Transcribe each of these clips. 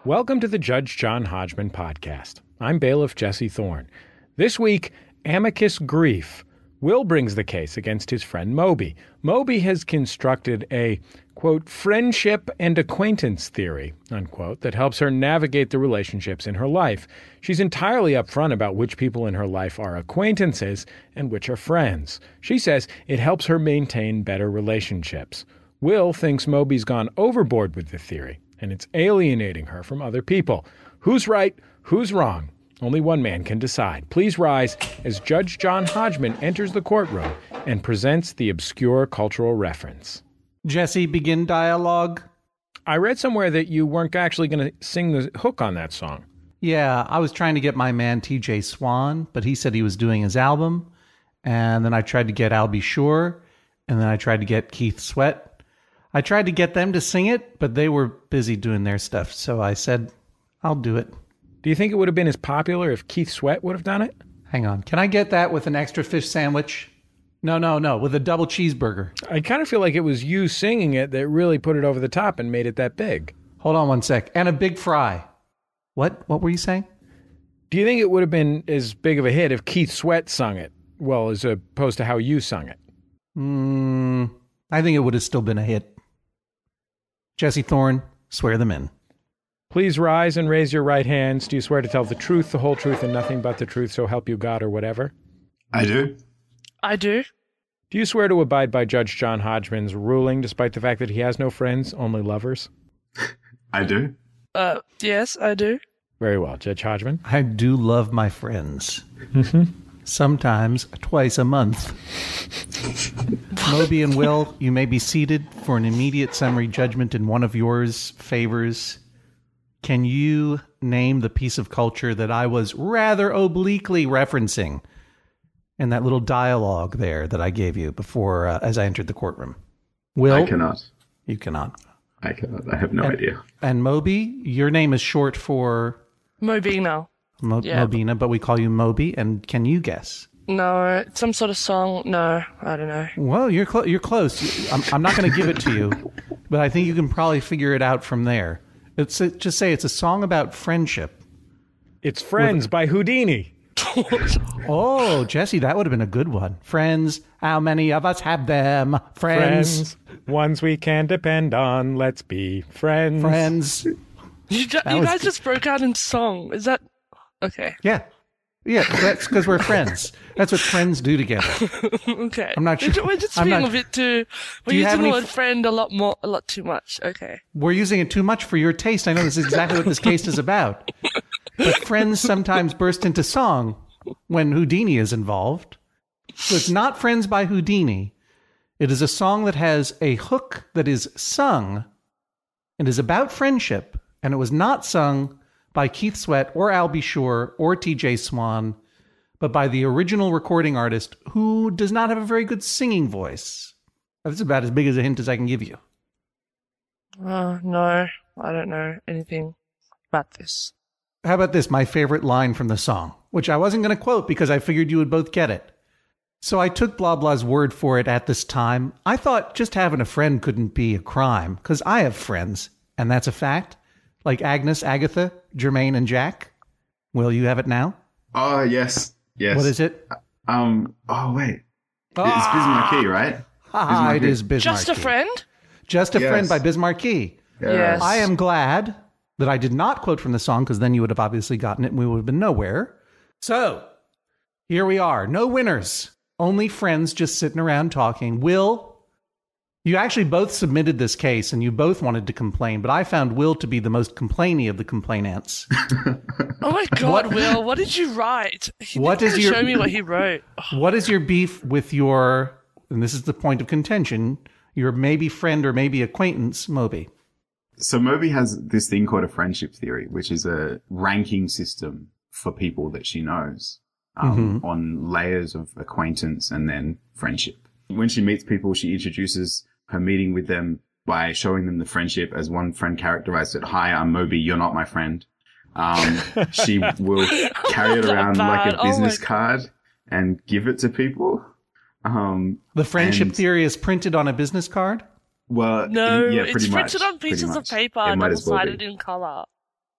Welcome to the Judge John Hodgman podcast. I'm bailiff Jesse Thorne. This week, amicus grief. Will brings the case against his friend Moby. Moby has constructed a, quote, friendship and acquaintance theory, unquote, that helps her navigate the relationships in her life. She's entirely upfront about which people in her life are acquaintances and which are friends. She says it helps her maintain better relationships. Will thinks Moby's gone overboard with the theory, and it's alienating her from other people. Who's right? Who's wrong? Only one man can decide. Please rise as Judge John Hodgman enters the courtroom and presents the obscure cultural reference. Jesse, begin dialogue. I read somewhere that you weren't actually going to sing the hook on that song. Yeah, I was trying to get my man TJ Swan, but he said he was doing his album. And then I tried to get Al B. Sure, and then I tried to get Keith Sweat. I tried to get them to sing it, but they were busy doing their stuff. So I said, I'll do it. Do you think it would have been as popular if Keith Sweat would have done it? Hang on. Can I get that with an extra fish sandwich? No. With a double cheeseburger. I kind of feel like it was you singing it that really put it over the top and made it that big. Hold on one sec. And a big fry. What were you saying? Do you think it would have been as big of a hit if Keith Sweat sung it? Well, as opposed to how you sung it. I think it would have still been a hit. Jesse Thorne, swear them in. Please rise and raise your right hands. Do you swear to tell the truth, the whole truth, and nothing but the truth, so help you God, or whatever? I do. I do. Do you swear to abide by Judge John Hodgman's ruling, despite the fact that he has no friends, only lovers? I do. Yes, I do. Very well, Judge Hodgman. I do love my friends. Sometimes twice a month. Moby and Will, you may be seated for an immediate summary judgment in one of yours favors. Can you name the piece of culture that I was rather obliquely referencing in that little dialogue there that I gave you before as I entered the courtroom? Will? I cannot. You cannot. I cannot. I have no idea. And Moby, your name is short for? Mobina. Mobina, but we call you Moby. And can you guess? No, some sort of song. No, I don't know. Well, you're close. I'm not going to give it to you, but I think you can probably figure it out from there. Just say it's a song about friendship. It's Friends by Houdini. Oh, Jesse, that would have been a good one. Friends, how many of us have them? Friends. Ones we can depend on. Let's be friends. Friends. You guys just broke out in song. Is that... Okay. Yeah, that's because we're friends. That's what friends do together. Okay. I'm not sure. We're just being a bit too... We're using the word friend a lot too much. Okay. We're using it too much for your taste. I know this is exactly what this case is about. But friends sometimes burst into song when Houdini is involved. So it's not Friends by Houdini. It is a song that has a hook that is sung and is about friendship. And it was not sung by Keith Sweat or Al B. Sure or TJ Swan, but by the original recording artist who does not have a very good singing voice. That's about as big as a hint as I can give you. No, I don't know anything about this. How about this, my favorite line from the song, which I wasn't going to quote because I figured you would both get it. So I took Blah Blah's word for it at this time. I thought just having a friend couldn't be a crime because I have friends, and that's a fact. Like Agnes, Agatha, Jermaine, and Jack. Will you have it now? Oh, yes. What is it? Oh, wait. It's Biz Markie, right? It is Biz Markie. Just a Friend? Just a Friend by Biz Markie. Yes. I am glad that I did not quote from the song because then you would have obviously gotten it and we would have been nowhere. So, here we are. No winners. Only friends just sitting around talking. Will, you actually both submitted this case and you both wanted to complain, but I found Will to be the most complainy of the complainants. Oh my God, Will, what did you write? Show me what he wrote. What is your beef with your, and this is the point of contention, your maybe friend or maybe acquaintance, Moby? So Moby has this thing called a friendship theory, which is a ranking system for people that she knows on layers of acquaintance and then friendship. When she meets people, she introduces her meeting with them by showing them the friendship. As one friend characterized it, "Hi, I'm Moby, you're not my friend." She will carry it around like a business card and give it to people. The friendship theory is printed on a business card? Well, no, yeah, it's pretty printed much, on pieces of paper and double-sided in color.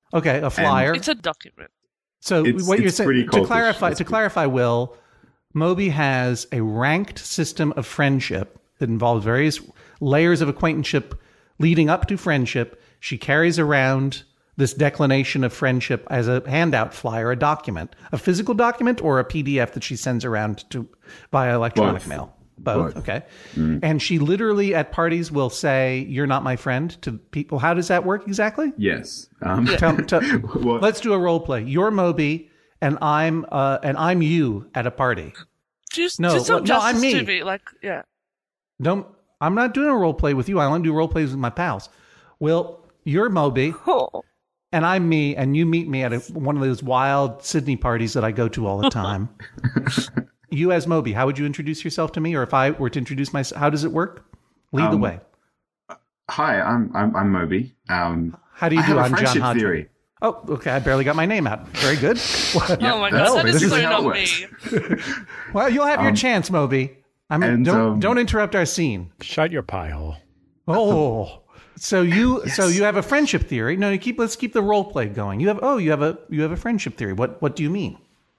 Okay, a flyer. It's a document. So what you're saying, to cultish. clarify, Will, Moby has a ranked system of friendship that involves various layers of acquaintanceship leading up to friendship. She carries around this declination of friendship as a handout flyer, a document, a physical document, or a PDF that she sends around via electronic mail. Both. Okay. And she literally at parties will say, "You're not my friend" to people. How does that work exactly? Yes. Let's do a role play. You're Moby, and I'm you at a party. I'm me. To me, No, I'm not doing a role play with you. I only do role plays with my pals. Well, you're Moby, and I'm me, and you meet me at one of those wild Sydney parties that I go to all the time. You as Moby, how would you introduce yourself to me? Or if I were to introduce myself, how does it work? Lead the way. Hi, I'm Moby. How do you do? I'm John Hodgman. Theory. Oh, okay. I barely got my name out. Very good. Oh my God, that is so not me. Well, you'll have your chance, Moby. Don't interrupt our scene. Shut your pie hole. Oh, so you have a friendship theory? No, let's keep the role play going. You have a friendship theory. What do you mean?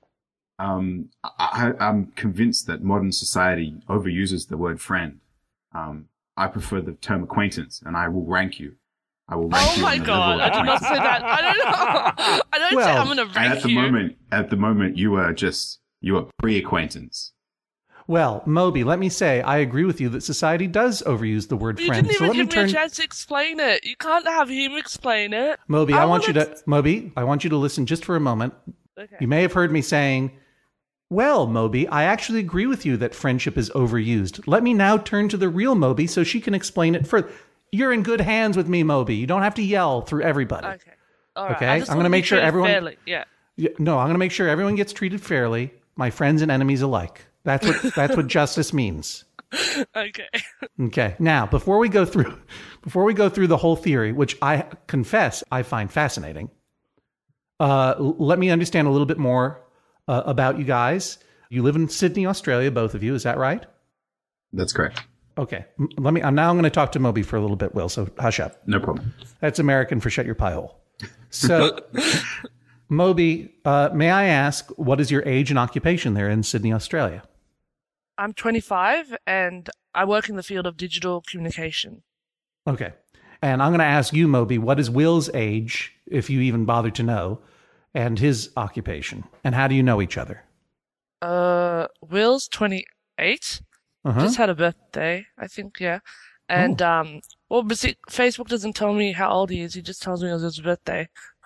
I'm convinced that modern society overuses the word friend. I prefer the term acquaintance, and I will rank you. I will rank you. Oh my God! I did not say that. I don't know. I don't say I'm going to rank you. At the moment, you are pre-acquaintance. Well, Moby, let me say, I agree with you that society does overuse the word friend. You didn't even give me a chance to explain it. You can't have him explain it. Moby, I want you to listen just for a moment. Okay. You may have heard me saying, "Well, Moby, I actually agree with you that friendship is overused. Let me now turn to the real Moby so she can explain it further." You're in good hands with me, Moby. You don't have to yell through everybody. Okay. All right. Okay. I'm going to make sure everyone. Fairly. Yeah. No, I'm going to make sure everyone gets treated fairly, my friends and enemies alike. That's what justice means. Okay. Okay. Now, before we go through the whole theory, which I confess I find fascinating, let me understand a little bit more about you guys. You live in Sydney, Australia, both of you. Is that right? That's correct. Okay. I'm going to talk to Moby for a little bit, Will, so hush up. No problem. That's American for shut your pie hole. So, Moby, may I ask, what is your age and occupation there in Sydney, Australia? I'm 25, and I work in the field of digital communication. Okay. And I'm going to ask you, Moby, what is Will's age, if you even bother to know, and his occupation? And how do you know each other? Will's 28. Just had a birthday, I think, yeah. And, but see, Facebook doesn't tell me how old he is. He just tells me it was his birthday.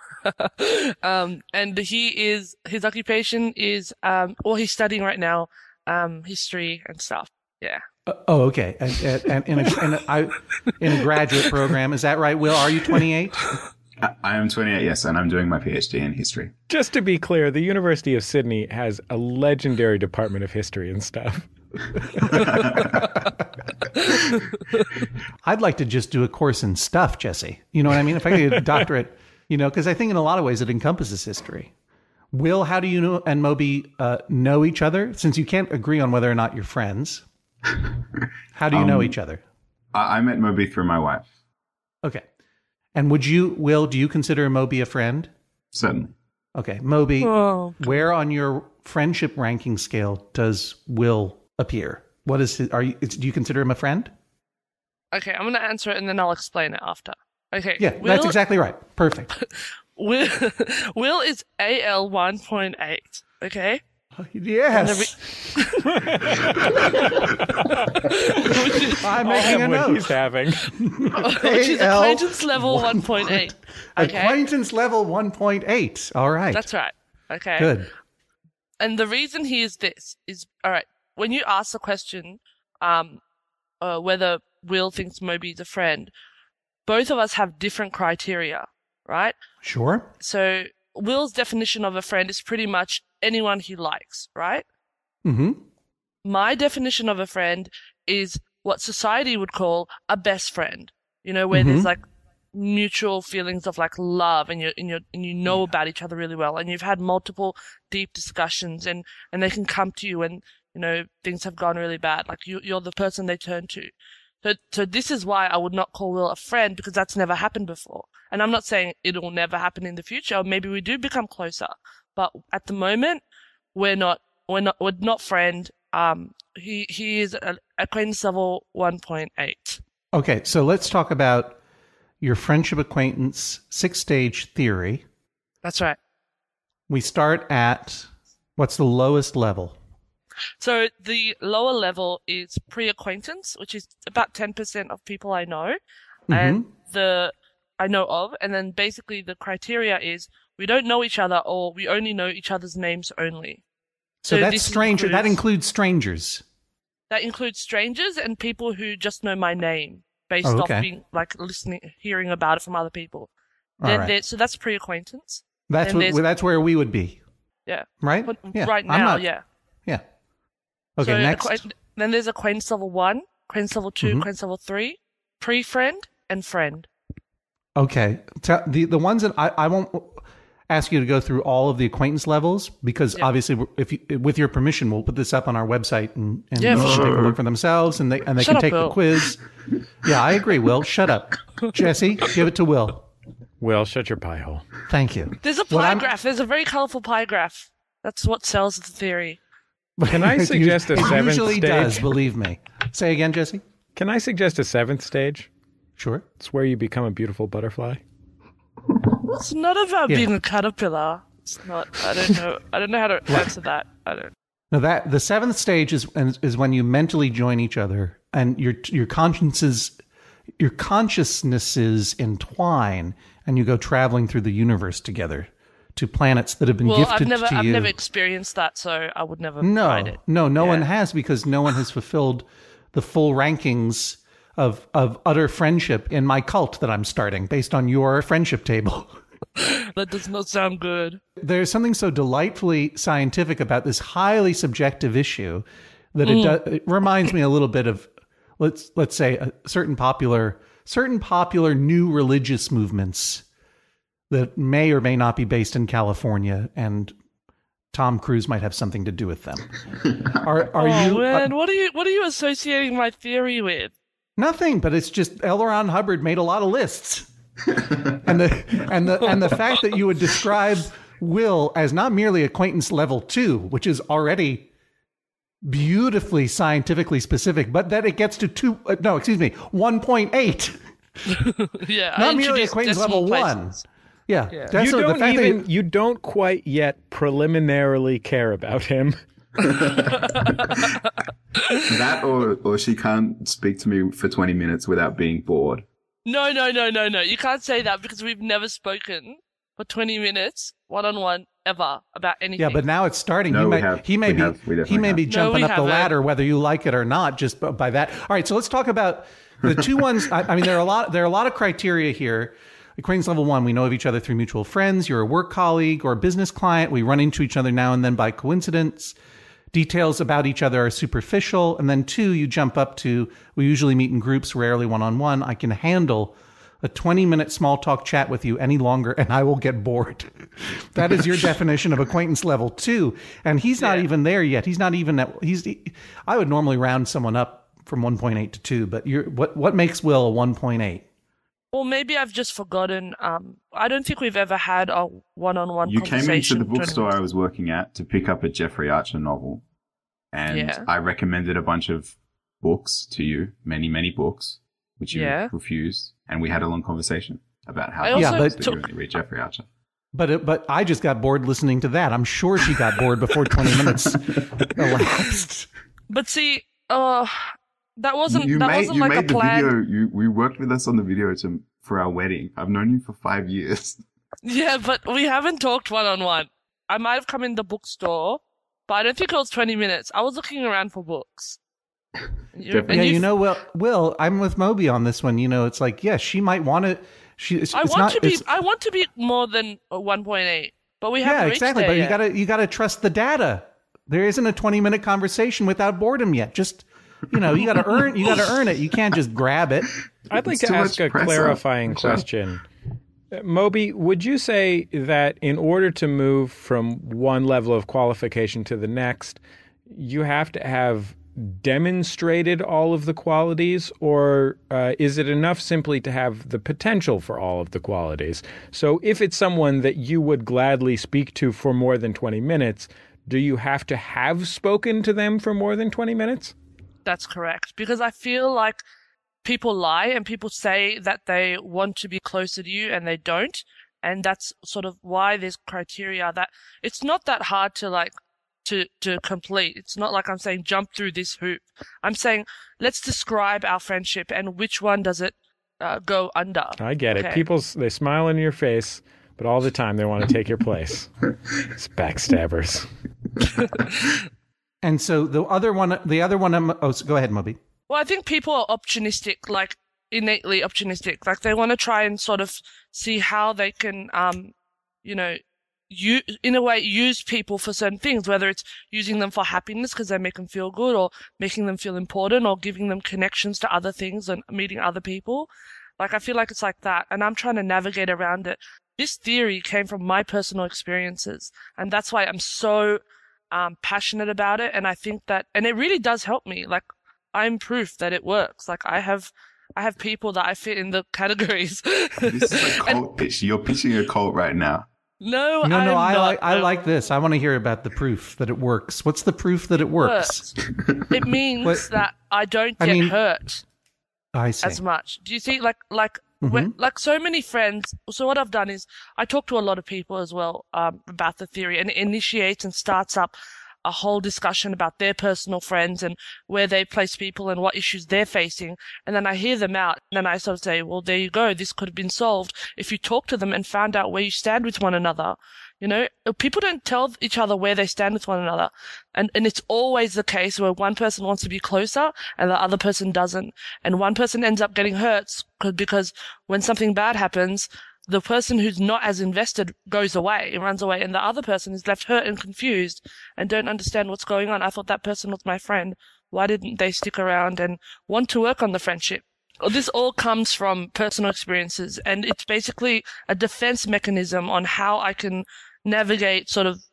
And his occupation is, he's studying right now, history and stuff. Yeah. Okay. And in a graduate program, is that right, Will? Are you 28? I am 28, yes, and I'm doing my PhD in history. Just to be clear, the University of Sydney has a legendary department of history and stuff. I'd like to just do a course in stuff, Jesse. You know what I mean? If I could get a doctorate, because I think in a lot of ways it encompasses history. Will, how do you and Moby know each other? Since you can't agree on whether or not you're friends, how do you know each other? I met Moby through my wife. Okay. And Will, do you consider Moby a friend? Certainly. Okay. Moby, where on your friendship ranking scale does Will appear? What is do you consider him a friend? Okay, I'm going to answer it and then I'll explain it after. Okay. Yeah, that's exactly right. Perfect. Will is AL 1.8. Okay. Yes. I'm making a note. He's having. Which is acquaintance level 1.8. Okay. Acquaintance level 1.8. All right. That's right. Okay. Good. And the reason he is this is, all right, when you ask the question whether Will thinks Moby is a friend, both of us have different criteria, right? Sure. So Will's definition of a friend is pretty much anyone he likes, right? Mm-hmm. My definition of a friend is what society would call a best friend, where there's like mutual feelings of like love and you know about each other really well and you've had multiple deep discussions and they can come to you and things have gone really bad, like you're the person they turn to. So this is why I would not call Will a friend, because that's never happened before. And I'm not saying it'll never happen in the future. Maybe we do become closer, but at the moment, we're not friend. He is acquaintance level 1.8. Okay, so let's talk about your friendship acquaintance 6-stage theory. That's right. We start at, what's the lowest level? So the lower level is pre-acquaintance, which is about 10% of people I know, and I know of. And then basically the criteria is we don't know each other, or we only know each other's names only. So that's stranger. That includes strangers. That includes strangers and people who just know my name based off being like hearing about it from other people. So that's pre-acquaintance. That's where we would be. Yeah. Right? But yeah. Right now, yeah. Yeah. Okay, so next. Then there's acquaintance level 1, acquaintance level 2, acquaintance level 3, pre-friend, and friend. Okay. The ones that I won't ask you to go through all of the acquaintance levels, because obviously, with your permission, we'll put this up on our website and people can take a look for themselves, and they can take the quiz. Yeah, I agree, Will. Shut up. Jesse, give it to Will. Will, shut your pie hole. Thank you. There's a pie graph. There's a very colorful pie graph. That's what sells the theory. Can I suggest a 7th stage? It usually does, believe me. Say again, Jesse. Can I suggest a 7th stage? Sure. It's where you become a beautiful butterfly. It's not about being a caterpillar. It's not. I don't know how to answer that. I don't. No, the 7th stage is when you mentally join each other, and your consciences, your consciousnesses entwine, and you go traveling through the universe together to planets that have been gifted to you. I've never experienced that, so I would never find it. No one has, because no one has fulfilled the full rankings of utter friendship in my cult that I'm starting based on your friendship table. That does not sound good. There's something so delightfully scientific about this highly subjective issue that it reminds me a little bit of, let's say, certain popular new religious movements that may or may not be based in California, and Tom Cruise might have something to do with them. Man, what are you associating my theory with? Nothing, but it's just L. Ron Hubbard made a lot of lists. and the fact that you would describe Will as not merely acquaintance level 2, which is already beautifully scientifically specific, but that it gets to 1.8. Yeah, not merely acquaintance level places. 1. Yeah. You don't quite yet preliminarily care about him. That or she can't speak to me for 20 minutes without being bored. No. You can't say that, because we've never spoken for 20 minutes one-on-one ever about anything. Yeah, but now it's starting. No, he may be jumping up the ladder whether you like it or not just by that. All right, so let's talk about the two ones. I mean, there are a lot of criteria here. Acquaintance level 1, we know of each other through mutual friends. You're a work colleague or a business client. We run into each other now and then by coincidence. Details about each other are superficial. And then 2, you jump up to, we usually meet in groups, rarely one-on-one. I can handle a 20-minute small talk chat with you any longer, and I will get bored. That is your definition of acquaintance level 2. And he's not even there yet. He's not even at, I would normally round someone up from 1.8 to 2, but what makes Will a 1.8? Well, maybe I've just forgotten. I don't think we've ever had a one-on-one conversation. You came into the bookstore I was working at to pick up a Jeffrey Archer novel. And I recommended a bunch of books to you, many, many books, which you refused. And we had a long conversation about how you read Jeffrey Archer. But I just got bored listening to that. I'm sure she got bored before 20 minutes elapsed. But see, that wasn't like a plan. We worked with us on the video for our wedding. I've known you for 5 years. Yeah, but we haven't talked one-on-one. I might have come in the bookstore, but I don't think it was 20 minutes. I was looking around for books. Will, I'm with Moby on this one. It's like, she might want to. I want to be more than 1.8, but we haven't reached exactly. there But yet. you gotta trust the data. There isn't a 20-minute conversation without boredom yet. Just you gotta earn it. You can't just grab it. I'd like to ask a clarifying question. Moby, would you say that in order to move from one level of qualification to the next, you have to have demonstrated all of the qualities, or is it enough simply to have the potential for all of the qualities? So if it's someone that you would gladly speak to for more than 20 minutes, do you have to have spoken to them for more than 20 minutes? That's correct. Because I feel like people lie and people say that they want to be closer to you and they don't. And that's sort of why there's criteria that it's not that hard to to complete. It's not like I'm saying jump through this hoop. I'm saying let's describe our friendship and which one does it go under. I get it. People, they smile in your face, but all the time they want to take your place. It's backstabbers. And so the other one, go ahead, Moby. Well, I think people are opportunistic, like innately opportunistic. Like they want to try and sort of see how they can, in a way, use people for certain things, whether it's using them for happiness because they make them feel good, or making them feel important, or giving them connections to other things and meeting other people. Like, I feel like it's like that, and I'm trying to navigate around it. This theory came from my personal experiences, and that's why I'm so passionate about it. And I think that, and it really does help me. Like, I'm proof that it works. Like, I have people that I fit in the categories. This is a cult pitch. You're pitching a cult right now. No, I like this. I want to hear about the proof that it works. What's the proof that it works? It means that I don't get hurt I see. as much. Do you see, like so many friends? So what I've done is I talk to a lot of people as well about the theory, and it initiates and starts up a whole discussion about their personal friends and where they place people and what issues they're facing. And then I hear them out, and then I sort of say, well, there you go. This could have been solved if you talk to them and found out where you stand with one another. You know, people don't tell each other where they stand with one another. And it's always the case where one person wants to be closer and the other person doesn't. And one person ends up getting hurt because when something bad happens, the person who's not as invested goes away and runs away, and the other person is left hurt and confused and don't understand what's going on. I thought that person was my friend. Why didn't they stick around and want to work on the friendship? This all comes from personal experiences, and it's basically a defense mechanism on how I can navigate sort of,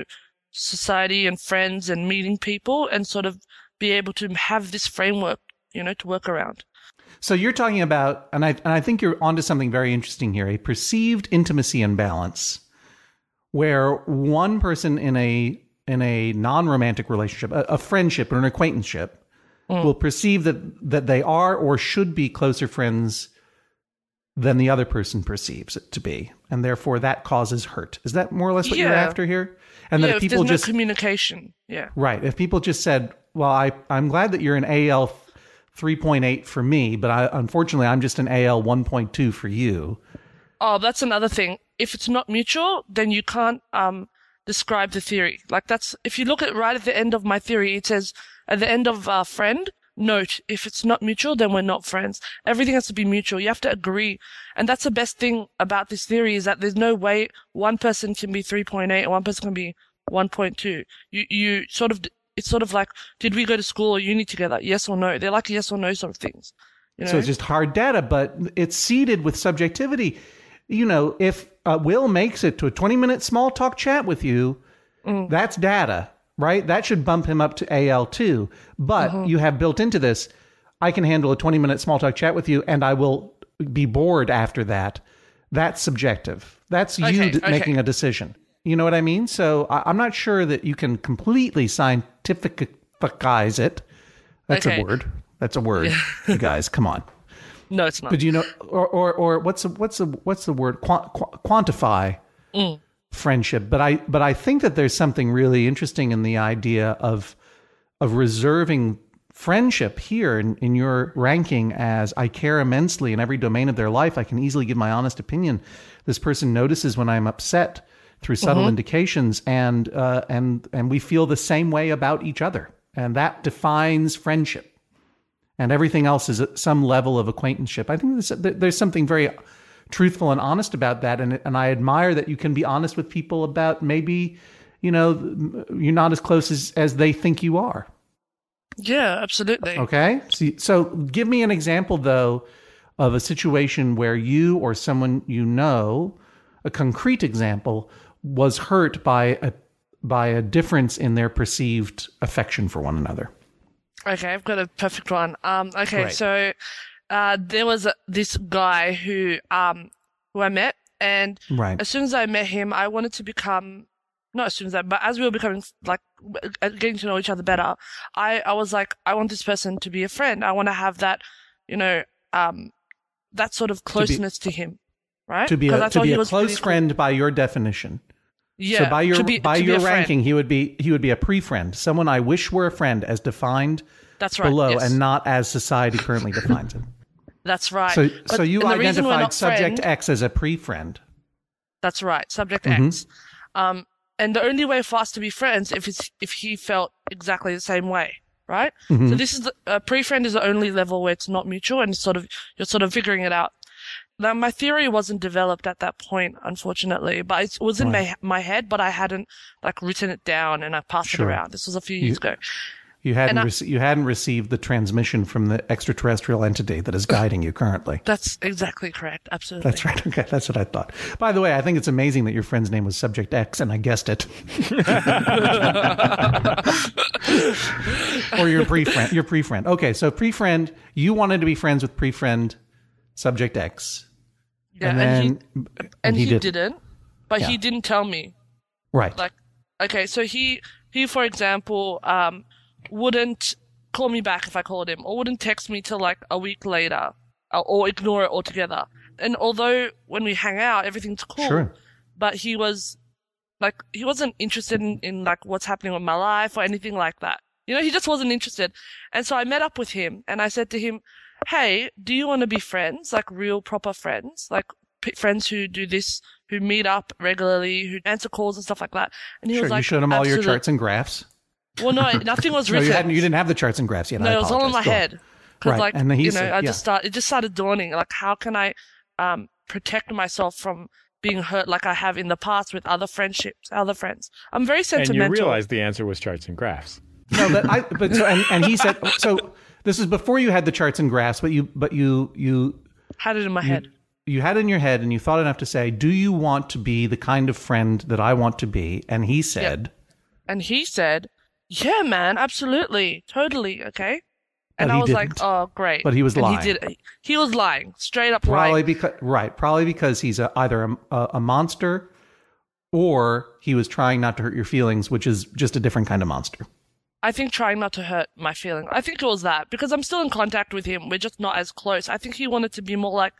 society and friends and meeting people, and sort of be able to have this framework, to work around. So you're talking about, and I think you're onto something very interesting here, a perceived intimacy imbalance, where one person in a non-romantic relationship, a friendship or an acquaintanceship, will perceive that they are or should be closer friends than the other person perceives it to be, and therefore that causes hurt. Is that more or less what you're after here? And that if people there's no communication, right. If people just said, "Well, I'm glad that you're an AL 3.8 for me, but unfortunately, I'm just an AL 1.2 for you." Oh, that's another thing. If it's not mutual, then you can't describe the theory. Like if you look at right at the end of my theory, it says at the end of friend, note, if it's not mutual, then we're not friends. Everything has to be mutual. You have to agree. And that's the best thing about this theory, is that there's no way one person can be 3.8 and one person can be 1.2. You sort of, it's sort of like, did we go to school or uni together? Yes or no. They're like yes or no sort of things. So it's just hard data, but it's seeded with subjectivity. If Will makes it to a 20-minute small talk chat with you, that's data, right? That should bump him up to AL2. But you have built into this, I can handle a 20-minute small talk chat with you, and I will be bored after that. That's subjective. That's you making a decision. You know what I mean? So I'm not sure that you can completely scientificize it. That's a word. That's a word. You guys, come on. No, it's not. But or what's the word? Quantify friendship. But I think that there's something really interesting in the idea of reserving friendship here in your ranking as I care immensely in every domain of their life. I can easily give my honest opinion. This person notices when I'm upset through subtle indications, and we feel the same way about each other, and that defines friendship. And everything else is at some level of acquaintanceship. I think there's something very truthful and honest about that, and I admire that you can be honest with people about maybe, you're not as close as they think you are. Yeah, absolutely. Okay, so give me an example though of a situation where you or someone a concrete example, was hurt by a difference in their perceived affection for one another. Okay, I've got a perfect one. Okay, Great. so there was this guy who I met, and Right. as soon as I met him, I wanted to become, not as soon as that, but as we were becoming like getting to know each other better, I was like, I want this person to be a friend. I want to have that, you know, that sort of closeness to him, right? To be 'Cause I a thought he was close pretty cool. friend by your definition. Yeah, So by your to be a friend. ranking, he would be a pre-friend, someone I wish were a friend as defined That's right. below, yes. and not as society currently defines it. That's right. So But- you and the reason we're identified not subject friend- X as a pre-friend. That's right, subject Mm-hmm. X. And the only way for us to be friends if he felt exactly the same way, right? Mm-hmm. So this is pre-friend is the only level where it's not mutual, and you're sort of figuring it out. Now, my theory wasn't developed at that point, unfortunately, but it was in my head, but I hadn't like written it down and I passed Sure. it around. This was a few years ago. You hadn't And you hadn't received the transmission from the extraterrestrial entity that is guiding you currently. That's exactly correct. Absolutely. That's right. Okay, that's what I thought. By the way, I think it's amazing that your friend's name was Subject X, and I guessed it. Or your pre-friend. Your pre-friend. Okay, so pre-friend, you wanted to be friends with pre-friend Subject X. Yeah, and he didn't. didn't, but Yeah. he didn't tell me. Right. Like, okay, so he for example, wouldn't call me back if I called him, or wouldn't text me till like a week later, or ignore it altogether. And although when we hang out, everything's cool, Sure. but he wasn't interested in like what's happening with my life or anything like that. You know, he just wasn't interested. And so I met up with him and I said to him, hey, do you want to be friends? Like real proper friends? Like friends who do this, who meet up regularly, who answer calls and stuff like that. And he Sure. was like, You showed him all your "Absolute-" charts and graphs. Well, no, nothing was No, written. you didn't have the charts and graphs yet. No, I it was all in my apologize. Go on. head. Because Right. like, And then he you know, said- it just started dawning, like, how can I, protect myself from being hurt like I have in the past with other friends. I'm very And sentimental. you realized the answer was charts and graphs. No, and he said so. This is before you had the charts and graphs, but you Had it in my head. you had it in your head, and you thought enough to say, "Do you want to be the kind of friend that I want to be?" And he said, And he said, yeah, man, absolutely. Totally. Okay. And But I he was like, didn't. oh, great. But he was And lying. He was lying. Straight up "Probably lying. probably because he's either a monster, or he was trying not to hurt your feelings, which is just a different kind of monster." I think trying not to hurt my feelings. I think it was that because I'm still in contact with him. We're just not as close. I think he wanted to be more like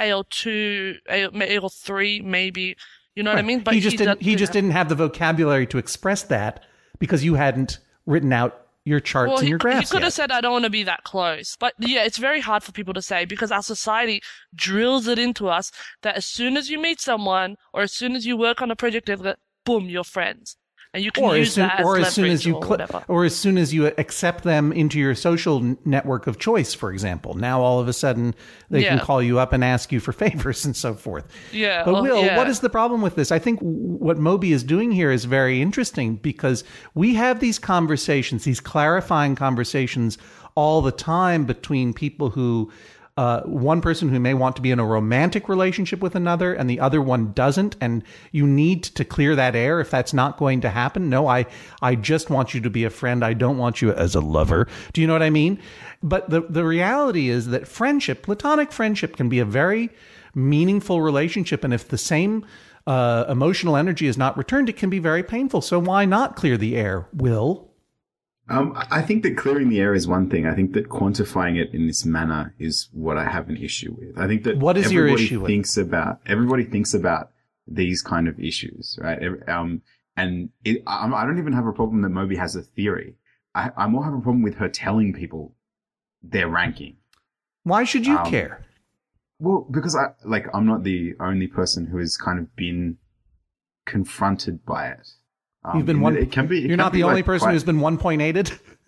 AL2, AL3, maybe. You know what I mean? But he just didn't have the vocabulary to express that because you hadn't written out your charts and your graphs he could yet. have said, I don't want to be that close. But yeah, it's very hard for people to say because our society drills it into us that as soon as you meet someone or as soon as you work on a project together, boom, you're friends. And you can use that as leverage or whatever. or as soon as you accept them into your social network of choice, for example. Now all of a sudden they can Yeah. call you up and ask you for favors and so forth. Yeah. But well, Will, yeah. what is the problem with this? I think what Moby is doing here is very interesting because we have these conversations, these clarifying conversations all the time between people who one person who may want to be in a romantic relationship with another and the other one doesn't, and you need to clear that air if that's not going to happen. No, I just want you to be a friend. I don't want you as a lover. Do you know what I mean? But the reality is that friendship, platonic friendship, can be a very meaningful relationship, and if the same emotional energy is not returned, it can be very painful. So why not clear the air, Will? I think that clearing the air is one thing. I think that quantifying it in this manner is what I have an issue with. I think that What is your issue with? Everybody thinks about these kind of issues, right? I don't even have a problem that Moby has a theory. I more have a problem with her telling people their ranking. Why should you care? Well, because I'm not the only person who has kind of been confronted by it. You've been one. It can be. You're not the only person who's been 1.8'd.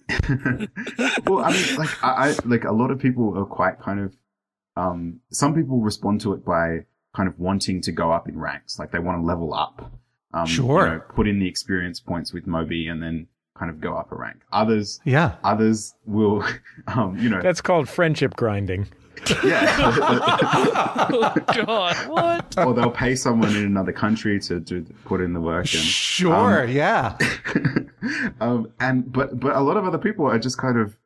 Well, I mean, I like a lot of people are quite kind of. Some people respond to it by kind of wanting to go up in ranks, like they want to level up. Sure. You know, put in the experience points with Moby and then kind of go up a rank. Others will, That's called friendship grinding. yeah. Oh, God, what? Or they'll pay someone in another country to put in the work. And, Sure, yeah. but a lot of other people are just kind of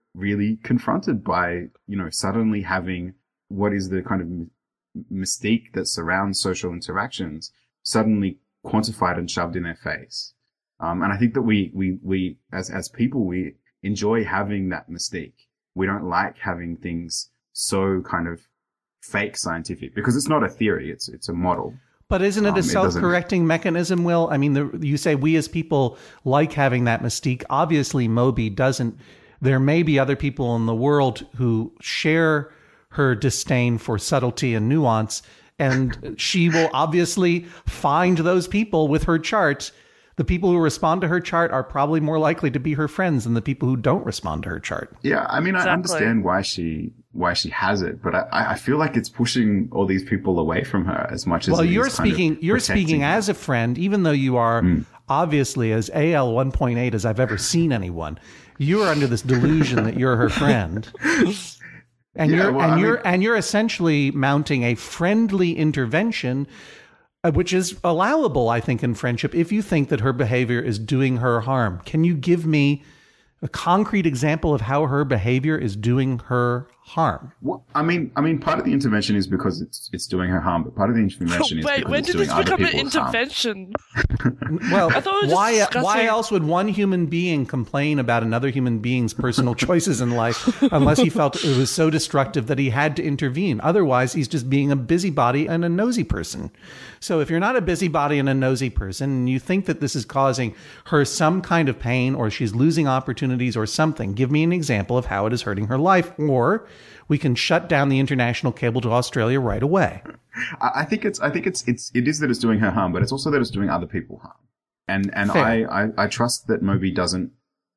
really confronted by, suddenly having what is the kind of mystique that surrounds social interactions suddenly quantified and shoved in their face. And I think that we as people, we enjoy having that mystique. We don't like having things so kind of fake scientific, because it's not a theory, it's a model. But isn't it a self-correcting mechanism, Will? I mean, you say we as people like having that mystique. Obviously, Moby doesn't. There may be other people in the world who share her disdain for subtlety and nuance, and she will obviously find those people with her chart. The people who respond to her chart are probably more likely to be her friends than the people who don't respond to her chart. Yeah, I mean, exactly. I understand why she has it, but I feel like it's pushing all these people away from her as much as you're speaking as a friend, even though you are obviously as AL 1.8 as I've ever seen anyone. You're under this delusion that you're her friend. And you're essentially mounting a friendly intervention, which is allowable, I think, in friendship, if you think that her behavior is doing her harm. Can you give me a concrete example of how her behavior is doing her harm? Well, I mean, part of the intervention is because it's doing her harm, but part of the intervention is because it's doing other people's harm. Wait, when did this become an intervention? Well, why else would one human being complain about another human being's personal choices in life unless he felt it was so destructive that he had to intervene? Otherwise, he's just being a busybody and a nosy person. So if you're not a busybody and a nosy person, and you think that this is causing her some kind of pain, or she's losing opportunities or something, give me an example of how it is hurting her life, or we can shut down the international cable to Australia right away. I think it is that it's doing her harm, but it's also that it's doing other people harm. And I trust that Moby doesn't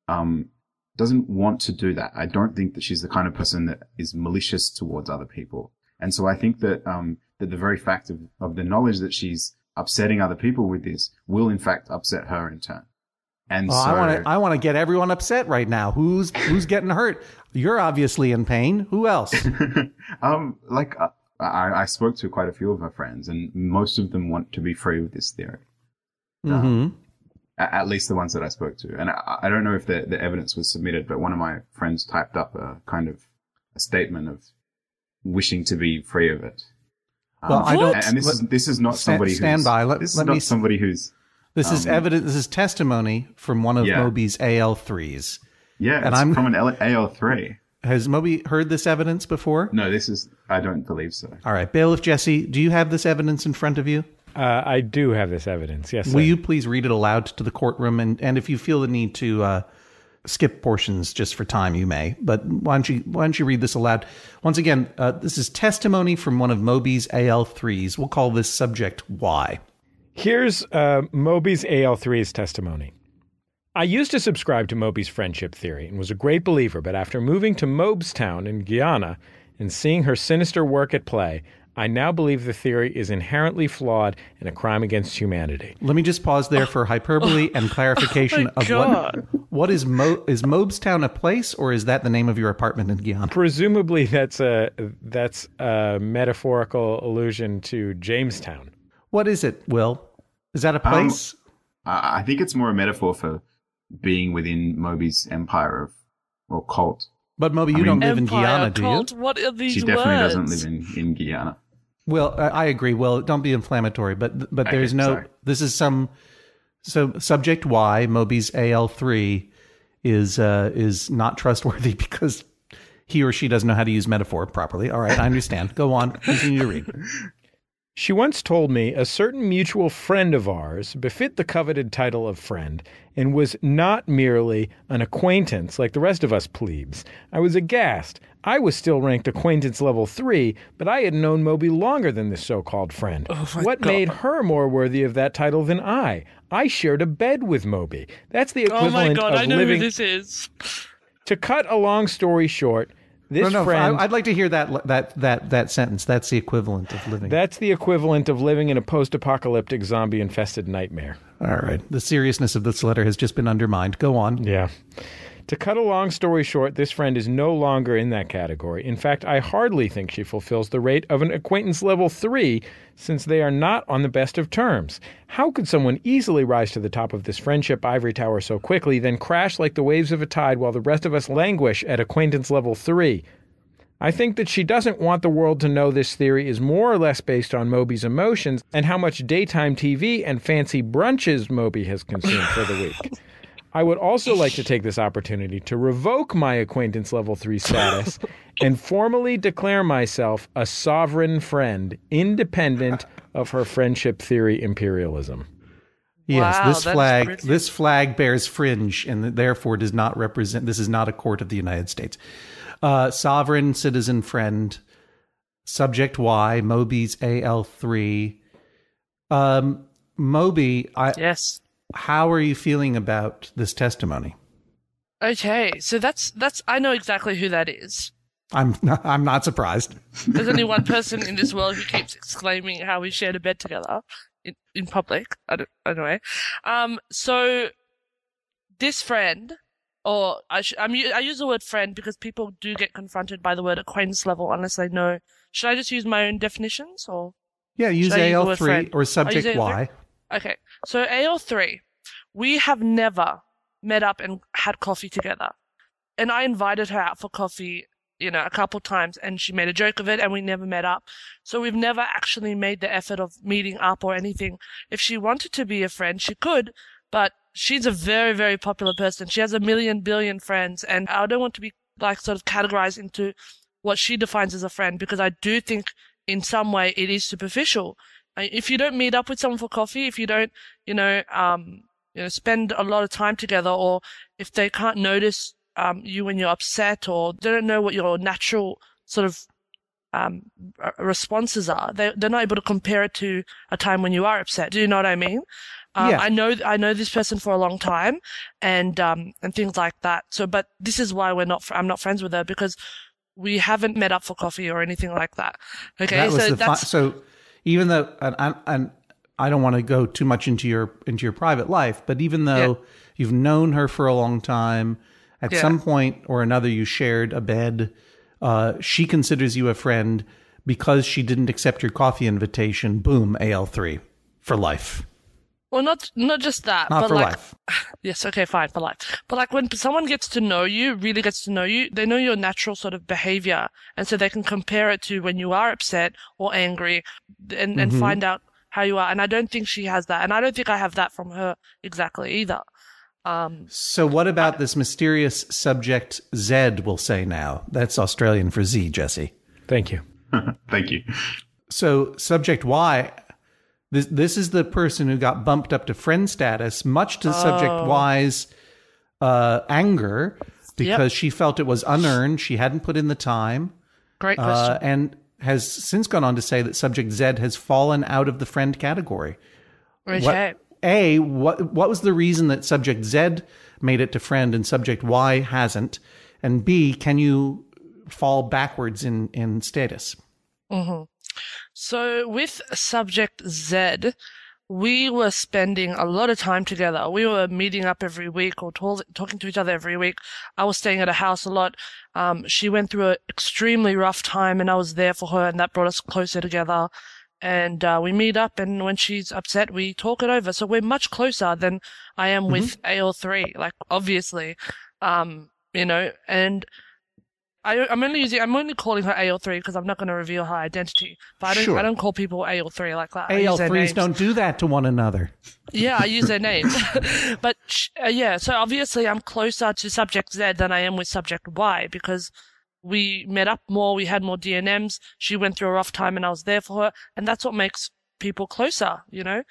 want to do that. I don't think that she's the kind of person that is malicious towards other people. And so I think that that the very fact of the knowledge that she's upsetting other people with this will in fact upset her in turn. And so I want to get everyone upset right now. Who's getting hurt? You're obviously in pain. Who else? I spoke to quite a few of her friends, and most of them want to be free with this theory. At least the ones that I spoke to. And I don't know if the evidence was submitted, but one of my friends typed up a kind of a statement of wishing to be free of it. Well, I don't. And this is not somebody stand by. This is not somebody who's. This is evidence. This is testimony from one of Moby's AL3s. Yeah, it's from an AL3. Has Moby heard this evidence before? No, I don't believe so. All right. Bailiff Jesse, do you have this evidence in front of you? I do have this evidence, yes. Will you please read it aloud to the courtroom? And if you feel the need to skip portions just for time, you may. But why don't you read this aloud? Once again, this is testimony from one of Moby's AL3s. We'll call this subject Y. Here's Moby's AL3's testimony. I used to subscribe to Moby's friendship theory and was a great believer, but after moving to Mobstown in Guyana and seeing her sinister work at play, I now believe the theory is inherently flawed and a crime against humanity. Let me just pause there for hyperbole and clarification of what is Mobstown a place, or is that the name of your apartment in Guyana? Presumably that's a metaphorical allusion to Jamestown. What is it, Will? Is that a place? I think it's more a metaphor for being within Moby's empire or cult. But Moby, you don't live in Guyana, do you? What are these She definitely doesn't live in Guyana. Well, I agree. Well, don't be inflammatory, but there's no. Sorry. This is so subject Y, Moby's AL3 is not trustworthy because he or she doesn't know how to use metaphor properly. All right, I understand. Go on, continue to read. She once told me a certain mutual friend of ours befit the coveted title of friend and was not merely an acquaintance like the rest of us plebes. I was aghast. I was still ranked acquaintance level 3, but I had known Moby longer than this so-called friend. What made her more worthy of that title than I? I shared a bed with Moby. That's the equivalent of living... Oh my God, I know who this is. To cut a long story short, friend, I'd like to hear that sentence. That's the equivalent of living. That's the equivalent of living in a post-apocalyptic zombie-infested nightmare. All right. The seriousness of this letter has just been undermined. Go on. Yeah. To cut a long story short, this friend is no longer in that category. In fact, I hardly think she fulfills the rate of an acquaintance level 3, since they are not on the best of terms. How could someone easily rise to the top of this friendship ivory tower so quickly, then crash like the waves of a tide while the rest of us languish at acquaintance level 3? I think that she doesn't want the world to know this theory is more or less based on Moby's emotions and how much daytime TV and fancy brunches Moby has consumed for the week. I would also like to take this opportunity to revoke my acquaintance level 3 status and formally declare myself a sovereign friend, independent of her friendship theory imperialism. Yes, Wow, this flag bears fringe and therefore does not represent. This is not a court of the United States. Sovereign citizen friend, subject Y, Moby's AL3. Moby, Yes. how are you feeling about this testimony? Okay, so that's I know exactly who that is. I'm not surprised. There's only one person in this world who keeps exclaiming how we shared a bed together in public. Anyway, so this friend, or I use the word friend because people do get confronted by the word acquaintance level unless they know. Should I just use my own definitions, or Yeah, use should I use the word AL3 friend? or subject AL3? Y. Okay, so AL3, we have never met up and had coffee together. And I invited her out for coffee, a couple times, and she made a joke of it, and we never met up. So we've never actually made the effort of meeting up or anything. If she wanted to be a friend, she could, but she's a very, very popular person. She has 1 billion friends, and I don't want to be sort of categorized into what she defines as a friend, because I do think in some way it is superficial. If you don't meet up with someone for coffee, if you don't, spend a lot of time together, or if they can't notice you when you're upset, or they don't know what your natural sort of responses are, they're not able to compare it to a time when you are upset. Do you know what I mean? Yeah. I know this person for a long time, and things like that. So, but this is why I'm not friends with her, because we haven't met up for coffee or anything like that. Okay, so even though, and I don't want to go too much into your private life, but even though you've known her for a long time, at some point or another you shared a bed, she considers you a friend because she didn't accept your coffee invitation. Boom, AL3 for life. Well, not just that, Not but for life. Yes, okay, fine, for life. But when someone gets to know you, really gets to know you, they know your natural sort of behavior, and so they can compare it to when you are upset or angry, and find out how you are. And I don't think she has that, and I don't think I have that from her exactly either. So what about this mysterious subject Z, we'll say now? That's Australian for Z, Jesse. Thank you. Thank you. So subject Y, this is the person who got bumped up to friend status, much to subject Y's anger, because she felt it was unearned. She hadn't put in the time. Great question. And has since gone on to say that subject Z has fallen out of the friend category. Okay. What was the reason that subject Z made it to friend and subject Y hasn't? And B, can you fall backwards in status? Mm-hmm. So with subject Z, we were spending a lot of time together. We were meeting up every week, or talking to each other every week. I was staying at a house a lot. She went through an extremely rough time, and I was there for her, and that brought us closer together. And we meet up, and when she's upset, we talk it over. So we're much closer than I am with AL3, obviously, and I'm only calling her AL3 because I'm not going to reveal her identity. But I don't call people AL3 like that. AL3s don't do that to one another. Yeah, I use their names. But so obviously I'm closer to subject Z than I am with subject Y, because we met up more, we had more DNMs, she went through a rough time and I was there for her, and that's what makes people closer,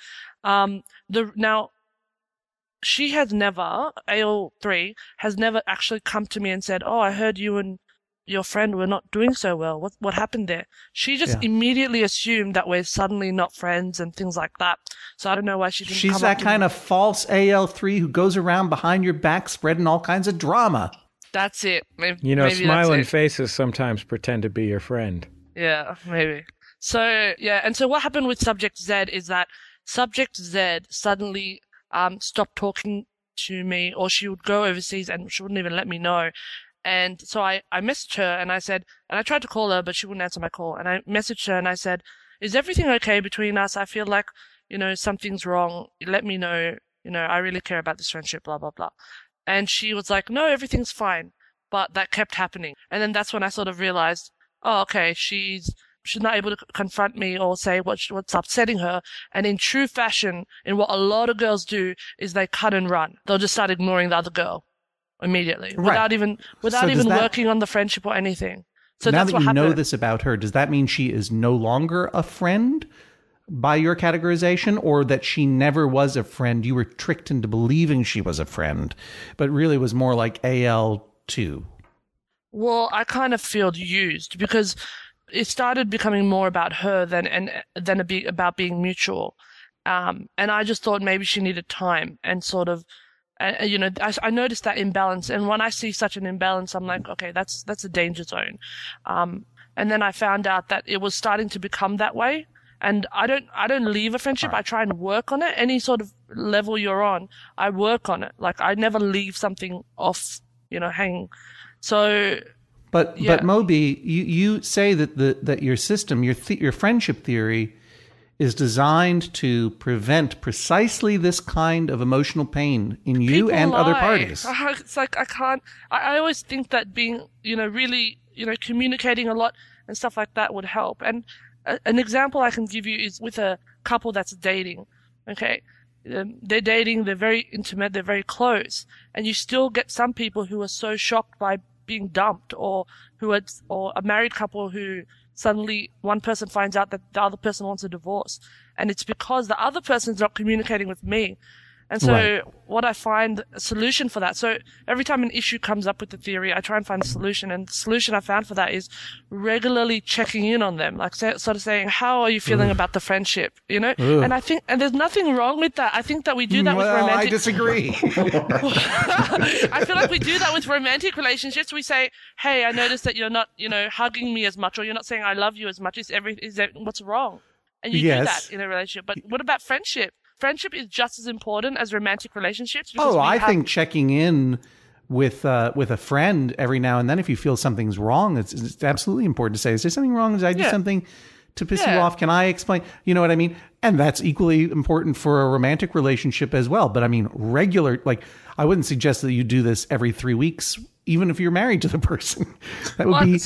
Now, she has never, AL3, has never actually come to me and said, oh, I heard you and your friend were not doing so well. What happened there? She just immediately assumed that we're suddenly not friends and things like that. So I don't know why she didn't come up to me. She's that kind of false AL3 who goes around behind your back spreading all kinds of drama. That's it. Maybe smiling faces sometimes pretend to be your friend. Yeah, maybe. So, and so what happened with subject Z is that subject Z suddenly stopped talking to me, or she would go overseas and she wouldn't even let me know. And so I messaged her and I said, and I tried to call her, but she wouldn't answer my call. And I messaged her and I said, is everything okay between us? I feel like, something's wrong. Let me know. I really care about this friendship, blah, blah, blah. And she was like, no, everything's fine. But that kept happening. And then that's when I sort of realized, oh, okay, she's not able to confront me or say what's upsetting her. And in true fashion, in what a lot of girls do, is they cut and run. They'll just start ignoring the other girl immediately, without even working on the friendship or anything. So now that's that what you happened. know this about her, does that mean she is no longer a friend by your categorization, or that she never was a friend? You were tricked into believing she was a friend, but really was more like AL2. Well, I kind of feel used because it started becoming more about her than about being mutual. And I just thought maybe she needed time and sort of, I noticed that imbalance. And when I see such an imbalance, I'm like, okay, that's a danger zone. And then I found out that it was starting to become that way. And I don't leave a friendship. I try and work on it. Any sort of level you're on, I work on it. Like I never leave something off, hanging. So, but Moby, you say that your system, your friendship theory, is designed to prevent precisely this kind of emotional pain in you and other parties. It's like I always think that being, really, communicating a lot and stuff like that would help. And an example I can give you is with a couple that's dating. Okay. They're dating, they're very intimate, they're very close. And you still get some people who are so shocked by being dumped, or a married couple who suddenly one person finds out that the other person wants a divorce. And it's because the other person's not communicating with me. And so what I find a solution for that. So every time an issue comes up with the theory, I try and find a solution. And the solution I found for that is regularly checking in on them, like sort of saying, how are you feeling about the friendship? And I think, and there's nothing wrong with that. I think that we do that with romantic. I disagree. I feel like we do that with romantic relationships. We say, hey, I noticed that you're not, hugging me as much, or you're not saying I love you as much. What's wrong? And you do that in a relationship. But what about friendship? Friendship is just as important as romantic relationships. I think checking in with a friend every now and then, if you feel something's wrong, it's absolutely important to say, is there something wrong? Did I do something to piss you off? Can I explain? You know what I mean? And that's equally important for a romantic relationship as well. But I mean, I wouldn't suggest that you do this every 3 weeks, even if you're married to the person. That would be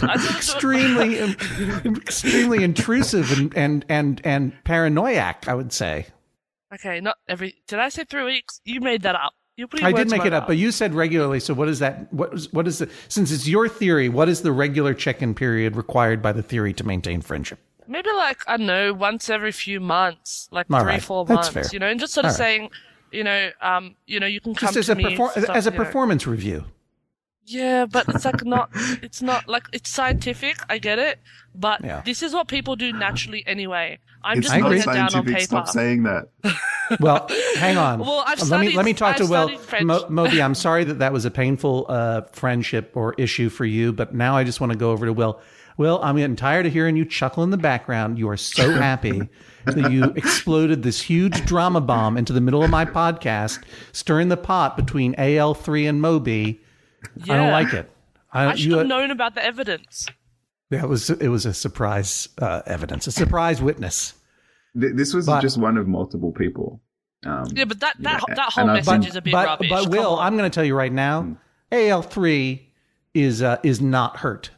extremely intrusive and paranoiac, I would say. Okay, not every. Did I say 3 weeks? You made that up. I did make it up, but you said regularly. So what is that? What is the? Since it's your theory, what is the regular check-in period required by the theory to maintain friendship? Maybe I don't know, once every few months, like all 3-4 months, fair. And just sort of saying, you can come just to me as a performance review. Yeah, but it's it's not like it's scientific. I get it, but this is what people do naturally anyway. I'm just putting it down on paper. Stop saying that. Well, hang on. Well, let me talk to Will. French. Moby, I'm sorry that was a painful friendship or issue for you, but now I just want to go over to Will. Will, I'm getting tired of hearing you chuckle in the background. You are so happy that you exploded this huge drama bomb into the middle of my podcast, stirring the pot between AL3 and Moby. Yeah. I don't like it. I should have known about the evidence. Yeah, it was a surprise evidence, a surprise witness. This was just one of multiple people. But that whole message is a bit rubbish. But Will, I'm going to tell you right now, AL3 is not hurt.